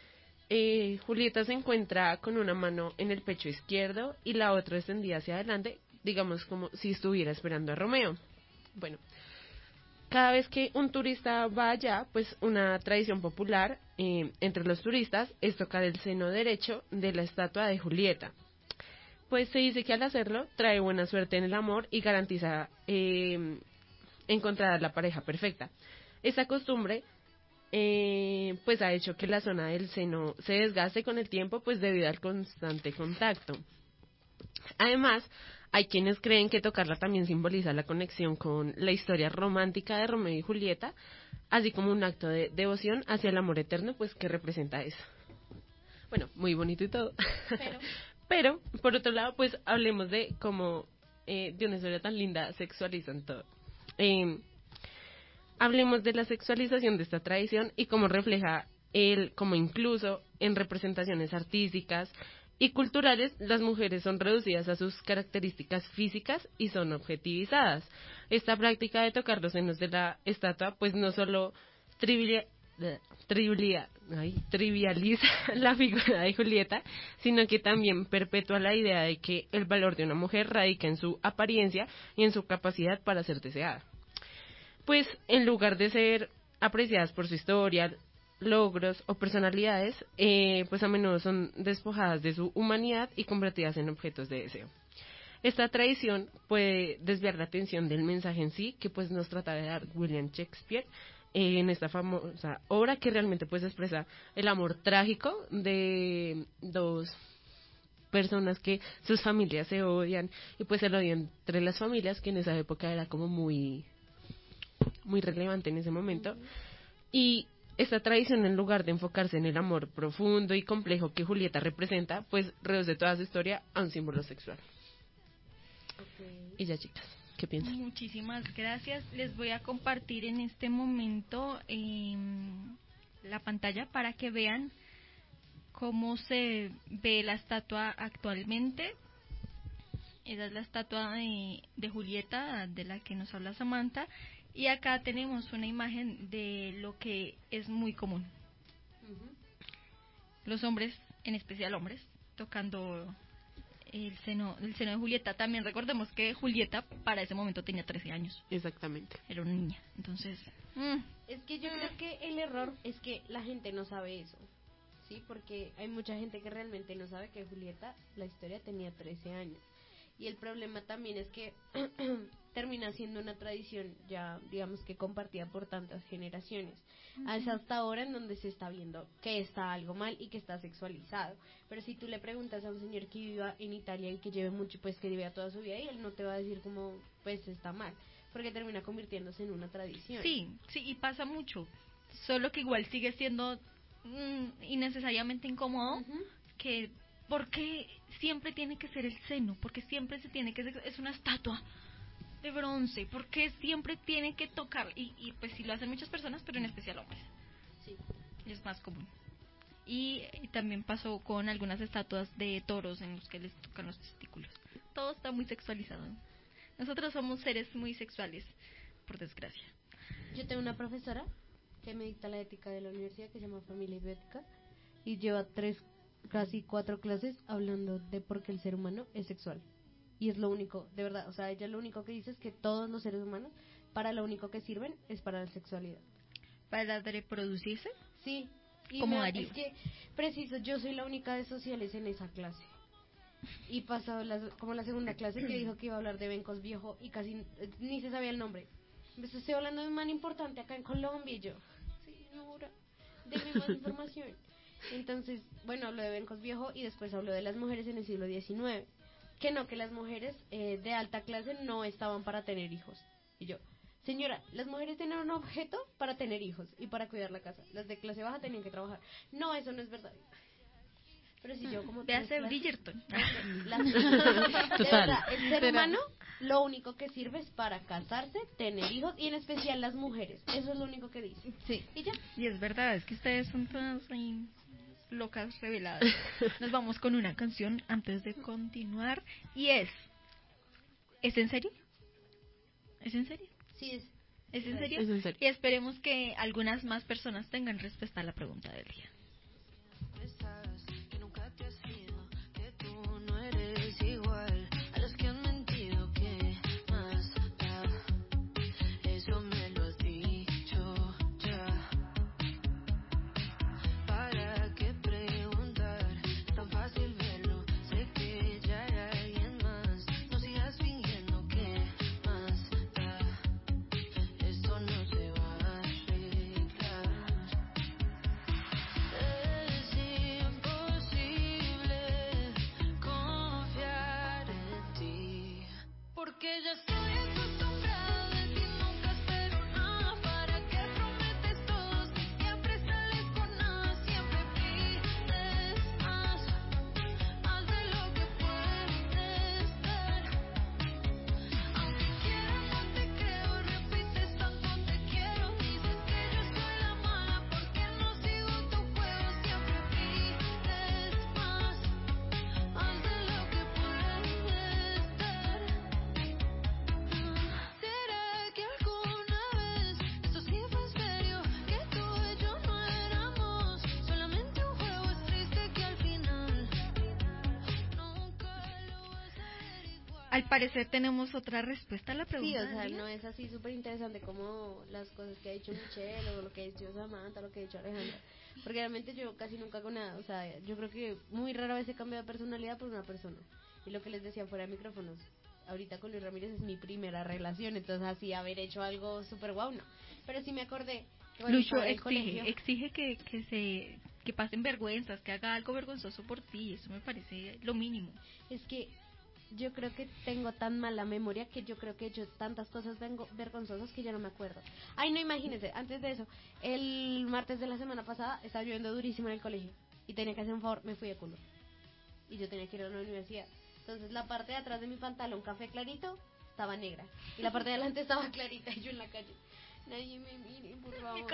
Eh, Julieta se encuentra con una mano en el pecho izquierdo y la otra extendida hacia adelante, digamos como si estuviera esperando a Romeo. Bueno, cada vez que un turista va allá, pues una tradición popular eh, entre los turistas es tocar el seno derecho de la estatua de Julieta. Pues se dice que al hacerlo trae buena suerte en el amor y garantiza eh, encontrar a la pareja perfecta. Esta costumbre eh, pues ha hecho que la zona del seno se desgaste con el tiempo, pues debido al constante contacto. Además, hay quienes creen que tocarla también simboliza la conexión con la historia romántica de Romeo y Julieta, así como un acto de devoción hacia el amor eterno, pues que representa eso. Bueno, muy bonito y todo. Pero, Pero, por otro lado, pues hablemos de cómo eh, de una historia tan linda sexualizan todo. Eh, hablemos de la sexualización de esta tradición y cómo refleja el, como incluso en representaciones artísticas y culturales, las mujeres son reducidas a sus características físicas y son objetivizadas. Esta práctica de tocar los senos de la estatua, pues no solo trivial, trivial, ay, trivializa la figura de Julieta, sino que también perpetúa la idea de que el valor de una mujer radica en su apariencia y en su capacidad para ser deseada. Pues en lugar de ser apreciadas por su historia, logros o personalidades, eh, pues a menudo son despojadas de su humanidad y convertidas en objetos de deseo. Esta tradición puede desviar la atención del mensaje en sí, que pues nos trata de dar William Shakespeare eh, en esta famosa obra que realmente pues expresa el amor trágico de dos personas que sus familias se odian y pues el odio entre las familias, que en esa época era como muy muy relevante en ese momento. Y esta tradición, en lugar de enfocarse en el amor profundo y complejo que Julieta representa, pues reduce toda su historia a un símbolo sexual. Ok. Y ya, chicas, ¿qué piensan? muchísimas gracias. Les voy a compartir en este momento eh, la pantalla para que vean cómo se ve la estatua actualmente. Esa es la estatua de, de Julieta, de la que nos habla Samantha. Y acá tenemos una imagen de lo que es muy común. Los hombres, en especial hombres, tocando el seno, el seno de Julieta. También recordemos que Julieta para ese momento tenía trece años. Exactamente. Era una niña. Entonces, mm, Es que yo creo que el error es que la gente no sabe eso, ¿sí? Porque hay mucha gente que realmente no sabe que Julieta, la historia, tenía trece años. Y el problema también es que termina siendo una tradición ya, digamos que compartida por tantas generaciones. Es hasta ahora en donde se está viendo que está algo mal y que está sexualizado. Pero si tú le preguntas a un señor que viva en Italia y que lleve mucho, pues que viva toda su vida, y él no te va a decir como, pues está mal, porque termina convirtiéndose en una tradición. sí, sí, y pasa mucho. Solo que igual sigue siendo mm, innecesariamente incómodo. Ujú. Que ¿por qué siempre tiene que ser el seno? Porque siempre se tiene que es una estatua de bronce. ¿Por qué siempre tiene que tocar? Y, y pues sí lo hacen muchas personas, pero en especial hombres. Sí. Es más común. Y, y también pasó con algunas estatuas de toros en los que les tocan los testículos. Todo está muy sexualizado. Nosotros somos seres muy sexuales, por desgracia. Yo tengo una profesora que me dicta la ética de la universidad, que se llama Familia y Bioética, y lleva tres, casi cuatro clases hablando de por qué el ser humano es sexual. Y es lo único, de verdad, o sea, ella lo único que dice es que todos los seres humanos, para lo único que sirven es para la sexualidad. ¿Para reproducirse? Sí. Y Como me- Darío. es que, preciso, yo soy la única de sociales en esa clase. Y pasado las, como la segunda clase que dijo que iba a hablar de Bencos Viejo y casi eh, ni se sabía el nombre. Empezó, estoy hablando de un man importante acá en Colombia y yo, señora, deme más información. Entonces, bueno, habló de Bencos Viejo y después habló de las mujeres en el siglo diecinueve. Que no, que las mujeres eh, de alta clase no estaban para tener hijos. Y yo, señora, las mujeres tienen un objeto para tener hijos y para cuidar la casa. Las de clase baja tenían que trabajar. No, eso no es verdad. Pero si yo como... Véase tres clases- Bridgerton. Las- de Total. verdad, el ser Literal. humano lo único que sirve es para casarse, tener hijos y en especial las mujeres. Eso es lo único que dice. Sí. Y ya. Y es verdad, es que ustedes son todas ahí locas reveladas. Nos vamos con una canción antes de continuar. Y es... ¿Es en serio? ¿Es en serio? Sí, es. ¿Es en serio? Es en serio. Y esperemos que algunas más personas tengan respuesta a la pregunta del día. Sabes que nunca te has ido, que tú no eres igual a los que han mentido. ¿Qué más da? Eso me lo has dicho ya. ¿Para qué preguntar? Es tan fácil verlo. Sé que ya hay alguien más. No sigas fingiendo. ¿Qué más da? Esto no se va a arreglar. Es imposible confiar en ti, porque ya estoy acostumbrada de ti, nunca espero nada. ¿Para qué prometes todo si siempre sales con nada? Siempre pides más, más de lo que puedes dar. Aunque quiera no te creo, repites tanto te quiero. Dices que yo soy la mala porque no sigo tu juego. Siempre pides más, más de lo que puedes dar. ¿Será que alguna vez esto sí fue en serio? Que tú y yo no éramos solamente un juego. Es triste que al final nunca lo vas a ver igual. Al parecer tenemos otra respuesta a la Sí, pregunta o sea, del día. no es así súper interesante como las cosas que ha dicho Michelle o lo que ha dicho Samantha, lo que ha dicho Alejandra. Porque realmente yo casi nunca hago nada. O sea, yo creo que muy rara vez he cambiado de personalidad por una persona. Y lo que les decía fuera de micrófonos, ahorita con Luis Ramírez es mi primera relación, entonces así haber hecho algo súper guau, no. Pero sí me acordé que cuando Lucho estaba en el exige, colegio... exige que, que se que pasen vergüenzas, que haga algo vergonzoso por ti. Eso me parece lo mínimo. Es que yo creo que tengo tan mala memoria que yo creo que he hecho tantas cosas vengo- vergonzosas que ya no me acuerdo. Ay, no, imagínense, antes de eso, el martes de la semana pasada estaba lloviendo durísimo en el colegio y tenía que hacer un favor, me fui de culo. Y yo tenía que ir a la universidad. Entonces la parte de atrás de mi pantalón café clarito estaba negra y la parte de adelante estaba clarita y yo en la calle. Nadie me mire, por favor.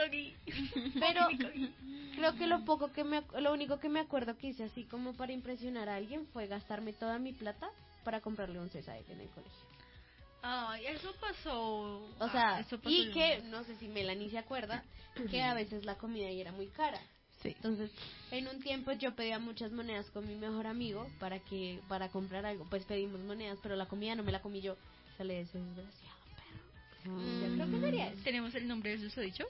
Pero creo que lo poco que me ac- lo único que me acuerdo que hice así como para impresionar a alguien fue gastarme toda mi plata para comprarle un César en el colegio. Ay, eso pasó. O sea, Ah, eso pasó y de que una. no sé si Melanie se acuerda que a veces la comida ahí era muy cara. Sí. Entonces, en un tiempo yo pedía muchas monedas con mi mejor amigo para que para comprar algo. Pues pedimos monedas, pero la comida no me la comí yo. Sale de ese desgraciado perro. Mm. Yo creo que sería eso. ¿Tenemos el nombre del susodicho?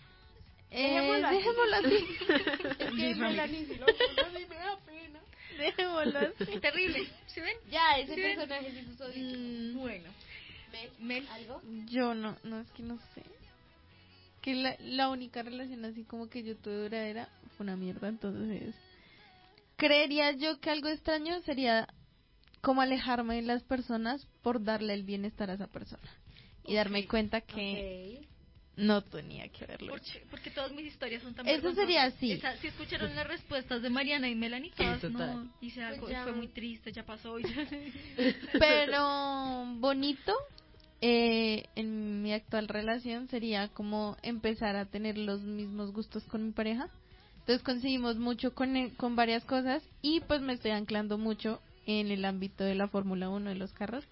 Eh, Dejémoslo así. dejémoslo así. Es que Melanie si lo puso, a mí me da pena. Dejémoslo así. Terrible. ¿Sí ven? Ya, ese ¿Sí ven? personaje sí sus odios. Mm, Bueno. Mel, Mel. ¿algo? Yo no, no, es que no sé. Que la, la única relación así como que yo tuve duradera fue una mierda, entonces creería yo que algo extraño sería como alejarme de las personas por darle el bienestar a esa persona y darme cuenta que Ok. no tenía que haberlo hecho. Porque, porque todas mis historias son tan Eso vergonzosas. sería así. Esa- si escucharon las respuestas de Mariana y Melanie, todas total. no. Hice algo, Pues ya. fue muy triste, ya pasó. Y ya. Pero bonito eh, en mi actual relación sería como empezar a tener los mismos gustos con mi pareja. Entonces conseguimos mucho con, él- con varias cosas y pues me estoy anclando mucho en el ámbito de la Fórmula uno de los carros.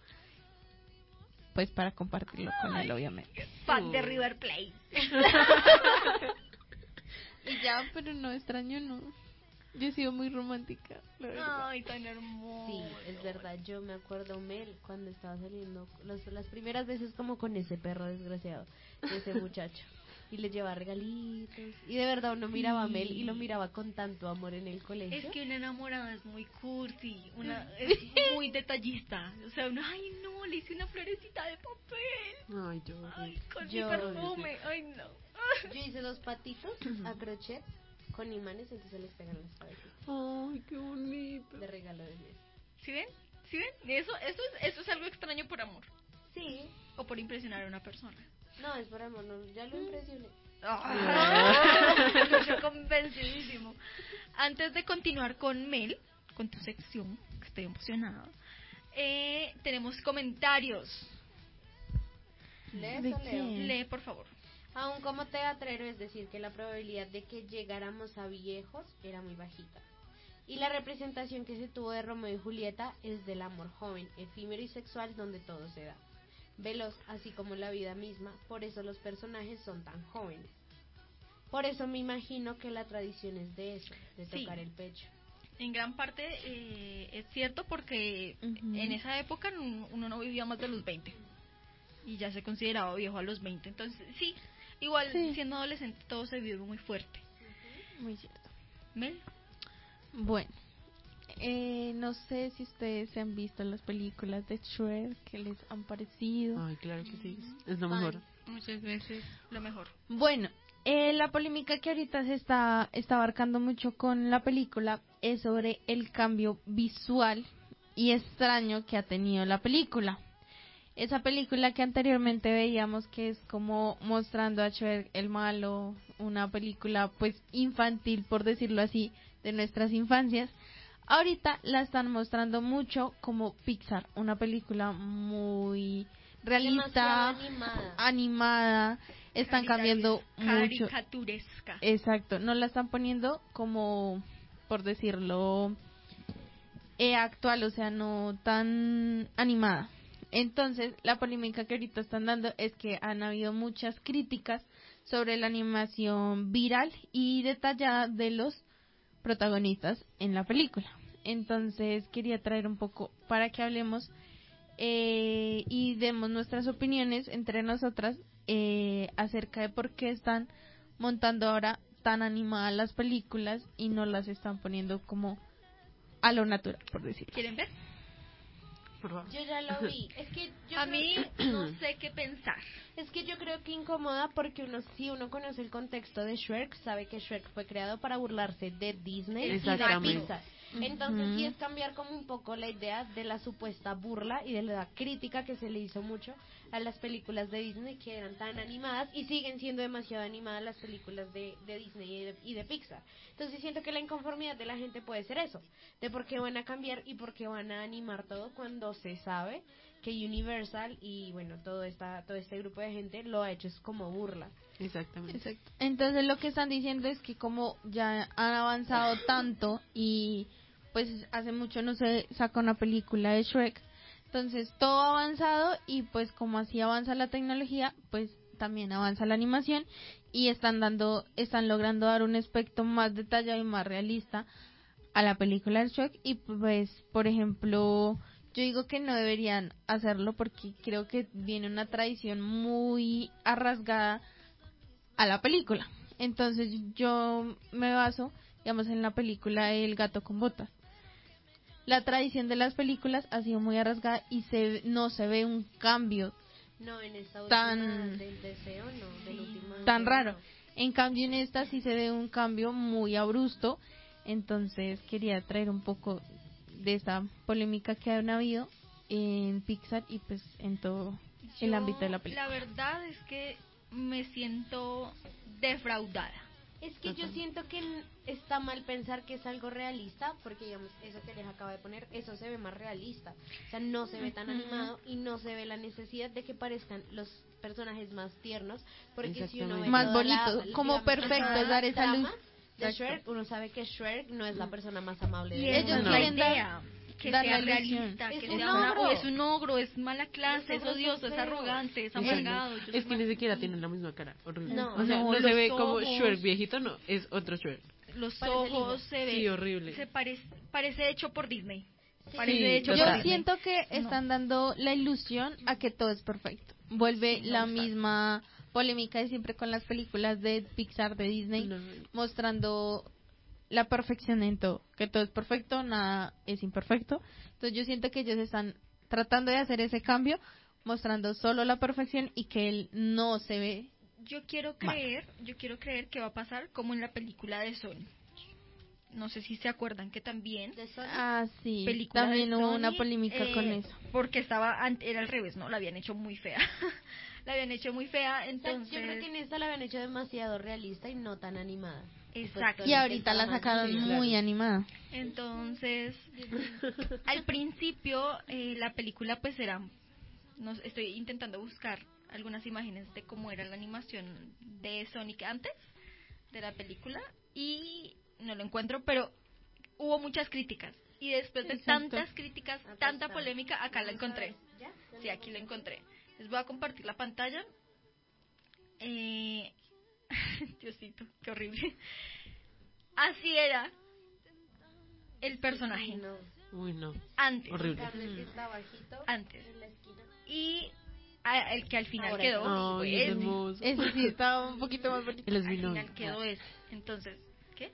Pues para compartirlo con él, obviamente. Fan de River Plate. Y ya, pero no extraño, no. Yo he sido muy romántica, la verdad. Ay, tan hermoso. Sí, es verdad. Yo me acuerdo, Mel, cuando estaba saliendo los- las primeras veces como con ese perro desgraciado, ese muchacho. Y le llevaba regalitos. Y de verdad uno miraba a Mel y lo miraba con tanto amor en el colegio. Es que una enamorada es muy cursi, una es muy detallista. O sea, uno, ay no, le hice una florecita de papel. Ay, yo. Ay, con Yo- mi perfume. Ay, no. Yo hice dos patitos a crochet con imanes, entonces les pegan las cabecitas Ay, qué bonito. de regalo de mes. ¿Sí ven? ¿Sí ven? Eso, eso, es, eso es algo extraño por amor. Sí, O por impresionar a una persona. no, es por amor, no, ya lo impresioné. Yo convencidísimo. Antes de continuar con Mel, con tu sección, que estoy emocionada, eh, tenemos comentarios. ¿Lees ¿De o leo? qué? Lee, por favor. Aún como teatrero, es decir, que la probabilidad de que llegáramos a viejos era muy bajita. Y la representación que se tuvo de Romeo y Julieta es del amor joven, efímero y sexual donde todo se da. Veloz, así como la vida misma, por eso los personajes son tan jóvenes. Por eso me imagino que la tradición es de eso, de Sí. tocar el pecho. En gran parte eh, es cierto porque Ujú. en esa época n- uno no vivía más de los veinte y ya se consideraba viejo a los veinte. Entonces, sí, igual Sí. siendo adolescente todo se vive muy fuerte. Muy cierto. Mel, Bueno, eh, no sé si ustedes se han visto las películas de Shrek, que les han parecido. Ay, claro que sí. Es lo mejor. Muchas veces. lo mejor. Bueno, eh, la polémica que ahorita se está, está abarcando mucho con la película es sobre el cambio visual y extraño que ha tenido la película. Esa película que anteriormente veíamos que es como mostrando a Shrek el malo, una película pues infantil por decirlo así, de nuestras infancias, ahorita la están mostrando mucho como Pixar, una película muy realista, Demasiado animada. animada, están cambiando mucho. Caricaturesca. Exacto, no la están poniendo como, por decirlo, eh, actual, o sea, no tan animada. Entonces, la polémica que ahorita están dando es que han habido muchas críticas sobre la animación viral y detallada de los protagonistas en la película. Entonces, quería traer un poco para que hablemos eh, y demos nuestras opiniones entre nosotras eh, acerca de por qué están montando ahora tan animadas las películas y no las están poniendo como a lo natural, por decirlo. ¿Quieren ver? Por favor. Yo ya lo vi. Es que yo A creo- mí no sé qué pensar. Es que yo creo que incomoda porque uno, si uno conoce el contexto de Shrek, sabe que Shrek fue creado para burlarse de Disney y de Exactamente. Pixar. Entonces sí Ujú. es cambiar como un poco la idea de la supuesta burla y de la crítica que se le hizo mucho a las películas de Disney que eran tan animadas y siguen siendo demasiado animadas las películas de, de Disney y de, y de Pixar. Entonces siento que la inconformidad de la gente puede ser eso, de por qué van a cambiar y por qué van a animar todo cuando se sabe que Universal y bueno todo esta todo este grupo de gente lo ha hecho es como burla. Exactamente. Exacto. Entonces lo que están diciendo es que como ya han avanzado tanto y pues hace mucho no se saca una película de Shrek, entonces todo ha avanzado y pues como así avanza la tecnología, pues también avanza la animación y están dando, están logrando dar un aspecto más detallado y más realista a la película de Shrek y pues por ejemplo yo digo que no deberían hacerlo porque creo que viene una tradición muy arraigada a la película. Entonces yo me baso, digamos, en la película El gato con botas. La tradición de las películas ha sido muy arraigada y se no se ve un cambio No, en esta última Tan- del deseo no, del último tan deseo, raro. no. En cambio en esta sí se ve un cambio muy abrupto. Entonces quería traer un poco de esa polémica que han habido en Pixar y pues en todo el Yo, ámbito de la película. La verdad es que me siento defraudada. Es que yo siento que n- está mal pensar que es algo realista, porque digamos, eso que les acaba de poner, eso se ve más realista. O sea, no se ve tan Ujú. animado y no se ve la necesidad de que parezcan los personajes más tiernos, porque si uno ve Exactamente. Más toda la- bonito, la- como digamos, perfecto, toda la dar esa trama luz. de Exacto. Shrek, uno sabe que Shrek no es la persona más amable Y del eso ellos es mundo. la quieren dar- idea. Que dar sea la ilusión. realista, Es que un sea una- ogro. es un ogro, es mala clase, es ogros son odioso, es feos. arrogante, es Exacto. amargado. yo Es soy que más- ni siquiera tienen la misma cara. Horrible. No. o sea, No, no, se los ve como ojos. Shrek viejito, no, es otro Shrek. los Parece ojos lindo. se ve, Sí, horrible. se parece, parece hecho por Disney. Sí. Parece Sí, hecho total. por Yo Disney. siento que están dando la ilusión a que todo es perfecto. Vuelve Sí, no la gusta. misma polémica de siempre con las películas de Pixar, de Disney, No. mostrando la perfección en todo, que todo es perfecto, nada es imperfecto. Entonces yo siento que ellos están tratando de hacer ese cambio, mostrando solo la perfección y que él no se ve. Yo quiero Mal. creer, yo quiero creer que va a pasar como en la película de Sony. No sé si se acuerdan que también De Sony. Ah, sí, película también de hubo Sony, una polémica eh, con eso. porque estaba an- era al revés, ¿no? La habían hecho muy fea. La habían hecho muy fea, O sea, entonces yo creo que en esta la habían hecho demasiado realista y no tan animada. Exacto. Y ahorita la Estaba más sacaron niña. muy animada. Entonces, al principio eh, la película pues era, no sé, estoy intentando buscar algunas imágenes de cómo era la animación de Sonic antes de la película y no lo encuentro, pero hubo muchas críticas y después de Exacto. tantas críticas, Acá tanta está. polémica, acá la encontré. ¿Ya? Sí, aquí la encontré. Les voy a compartir la pantalla. Eh... Diosito, qué horrible. Así era el personaje No. Uy, no. antes. Horrible. Carles que está bajito Antes. en la esquina. Y a- el que al final Ahora quedó ya. fue Ay, es ese. hermoso. Ese sí estaba un poquito más bonito. Él es Al mi novio. final quedó Ah. ese. Entonces, ¿qué?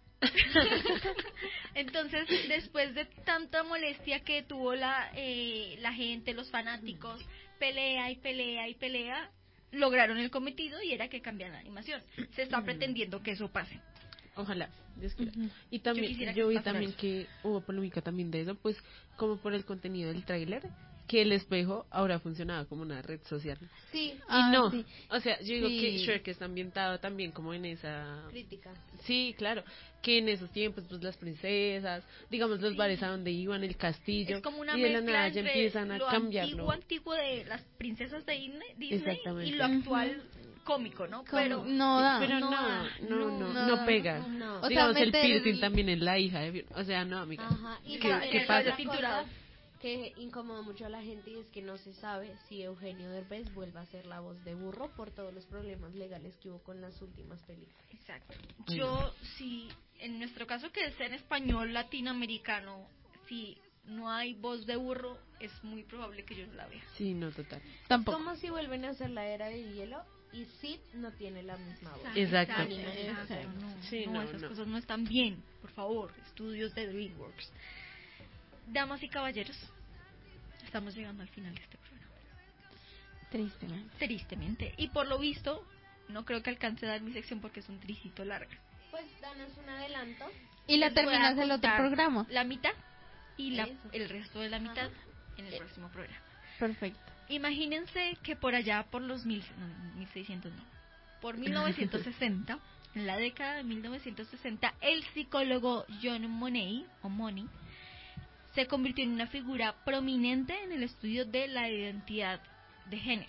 Entonces, después de tanta molestia que tuvo la eh, la gente, los fanáticos, pelea y pelea y pelea, lograron el cometido y era que cambiaran la animación. Se está pretendiendo que eso pase. Ojalá, Dios quiera. Ujú. Y Yo también, quisiera yo, que vi pasara también eso. que hubo polémica también de eso, pues como por el contenido del tráiler, que el espejo ahora funcionaba como una red social. Sí, Y Ah, no, sí. o sea, yo digo que Sí. Shrek está ambientado también como en esa... crítica. Sí, claro, que en esos tiempos, pues las princesas, digamos los Sí. bares a donde iban, el castillo, Es como una y de la mezcla nada ya entre empiezan a lo cambiarlo. antiguo antiguo de las princesas de Disney, Disney Exactamente. y lo actual cómico, ¿no? Como- Pero no da. Pero no, da, no, no, no, no da. pega. No. O sea, Digamos el meter piercing el- también en la hija, de- o sea, no, amiga. Ajá. Y ¿Qué- también qué hay pasa? otra Cinturado. cosa que incomoda mucho a la gente y es que no se sabe si Eugenio Derbez vuelva a ser la voz de burro por todos los problemas legales que hubo con las últimas películas. exacto. Ay, Yo sí, en nuestro caso que es en español latinoamericano, si no hay voz de burro, es muy probable que yo no la vea. Sí, no, total. Tampoco. Como si vuelven a hacer la era de hielo y Sid no tiene la misma voz. Exacto. Exacto, Exacto. No, Sí, no, no, esas no. cosas no están bien. Por favor, estudios de DreamWorks. Damas y caballeros, estamos llegando al final de este programa. Tristemente. Tristemente. Y por lo visto, no creo que alcance a dar mi sección porque es un tricito larga. Pues danos un adelanto. Y la Les voy a terminas el otro contar programa. La mitad y la, Eso. el resto de la mitad Ajá. en el próximo programa. Perfecto. Imagínense que por allá, por los mil, no, mil seiscientos no, por mil novecientos sesenta, en la década de mil novecientos sesenta, el psicólogo John Money, o Money, se convirtió en una figura prominente en el estudio de la identidad de género.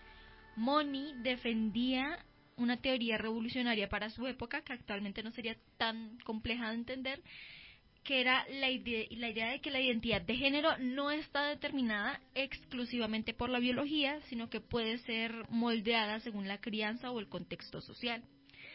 Money defendía una teoría revolucionaria para su época, que actualmente no sería tan compleja de entender, que era la idea, la idea de que la identidad de género no está determinada exclusivamente por la biología, sino que puede ser moldeada según la crianza o el contexto social.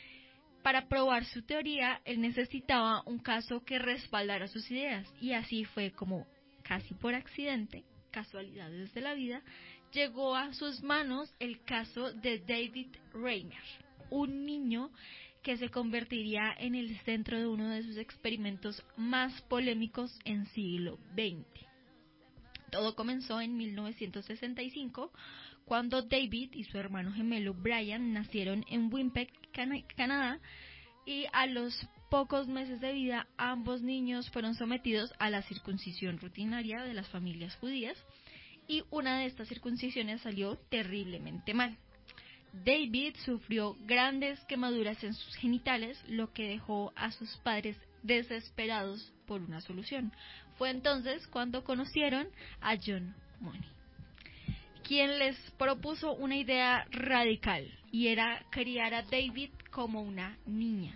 Para probar su teoría, él necesitaba un caso que respaldara sus ideas, y así fue como, casi por accidente, casualidades de la vida, llegó a sus manos el caso de David Reimer, un niño que se convertiría en el centro de uno de sus experimentos más polémicos en siglo veinte. Todo comenzó en mil novecientos sesenta y cinco, cuando David y su hermano gemelo Brian nacieron en Winnipeg, Cana- Canadá, y a los pocos meses de vida ambos niños fueron sometidos a la circuncisión rutinaria de las familias judías, y una de estas circuncisiones salió terriblemente mal. David sufrió grandes quemaduras en sus genitales, lo que dejó a sus padres desesperados por una solución. Fue entonces cuando conocieron a John Money, quien les propuso una idea radical, y era criar a David como una niña.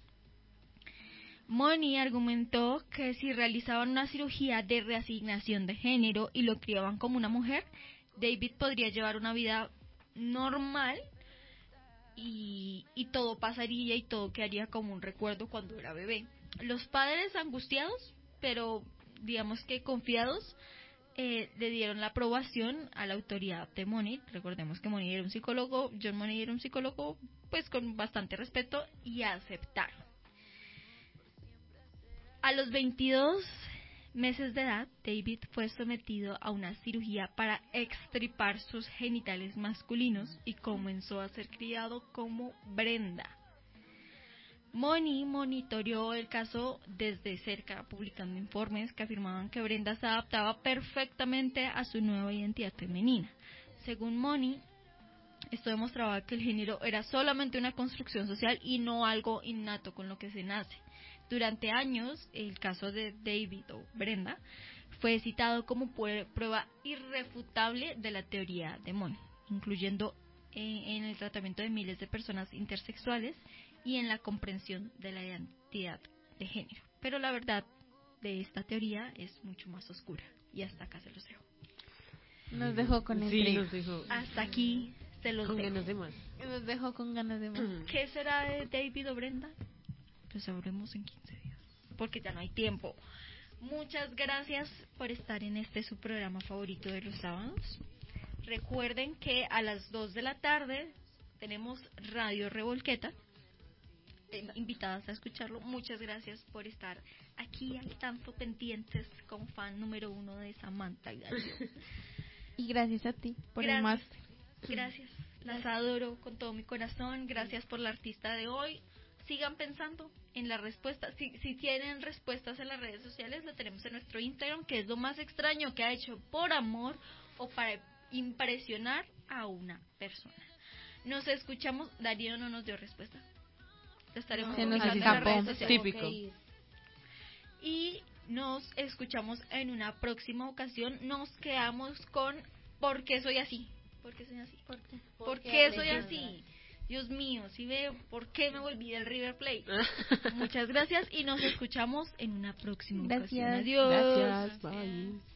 Money argumentó que si realizaban una cirugía de reasignación de género y lo criaban como una mujer, David podría llevar una vida normal y, y todo pasaría y todo quedaría como un recuerdo cuando era bebé. Los padres angustiados, pero digamos que confiados, eh, le dieron la aprobación a la autoridad de Money. Recordemos que Money era un psicólogo, John Money era un psicólogo pues con bastante respeto, y aceptaron. A los veintidós meses de edad, David fue sometido a una cirugía para extirpar sus genitales masculinos y comenzó a ser criado como Brenda. Money monitoreó el caso desde cerca, publicando informes que afirmaban que Brenda se adaptaba perfectamente a su nueva identidad femenina. Según Money, esto demostraba que el género era solamente una construcción social y no algo innato con lo que se nace. Durante años, el caso de David o Brenda fue citado como prueba irrefutable de la teoría de Money, incluyendo en, en el tratamiento de miles de personas intersexuales y en la comprensión de la identidad de género. Pero la verdad de esta teoría es mucho más oscura, y hasta acá se los dejo. Nos dejó con Sí, intriga. nos dejó Hasta aquí se los con dejo. ganas de más. Nos dejó con ganas de más. ¿Qué será de David o Brenda? Lo sabremos en quince días, porque ya no hay tiempo. Muchas gracias por estar en este su programa favorito de los sábados. Recuerden que a las dos de la tarde tenemos Radio Revolqueta, eh, invitadas a escucharlo. Muchas gracias por estar aquí al tanto, pendientes, como fan número uno de Samantha y Darío. Y gracias a ti por el Gracias. máster. Gracias, las adoro con todo mi corazón. Gracias por la artista de hoy. Sigan pensando en la respuesta. Si, si tienen respuestas en las redes sociales, lo tenemos en nuestro Instagram, que es lo más extraño que ha hecho por amor o para impresionar a una persona. Nos escuchamos. Darío no nos dio respuesta. Lo estaremos Se nos publicando en las escapó. redes sociales. Típico. Y nos escuchamos en una próxima ocasión. Nos quedamos con ¿por qué soy así? ¿Por qué soy así? ¿Por qué, ¿Por qué soy así? Dios mío, si veo por qué me volví del River Plate. Muchas gracias y nos escuchamos en una próxima Gracias. ocasión. Adiós. Gracias, bye.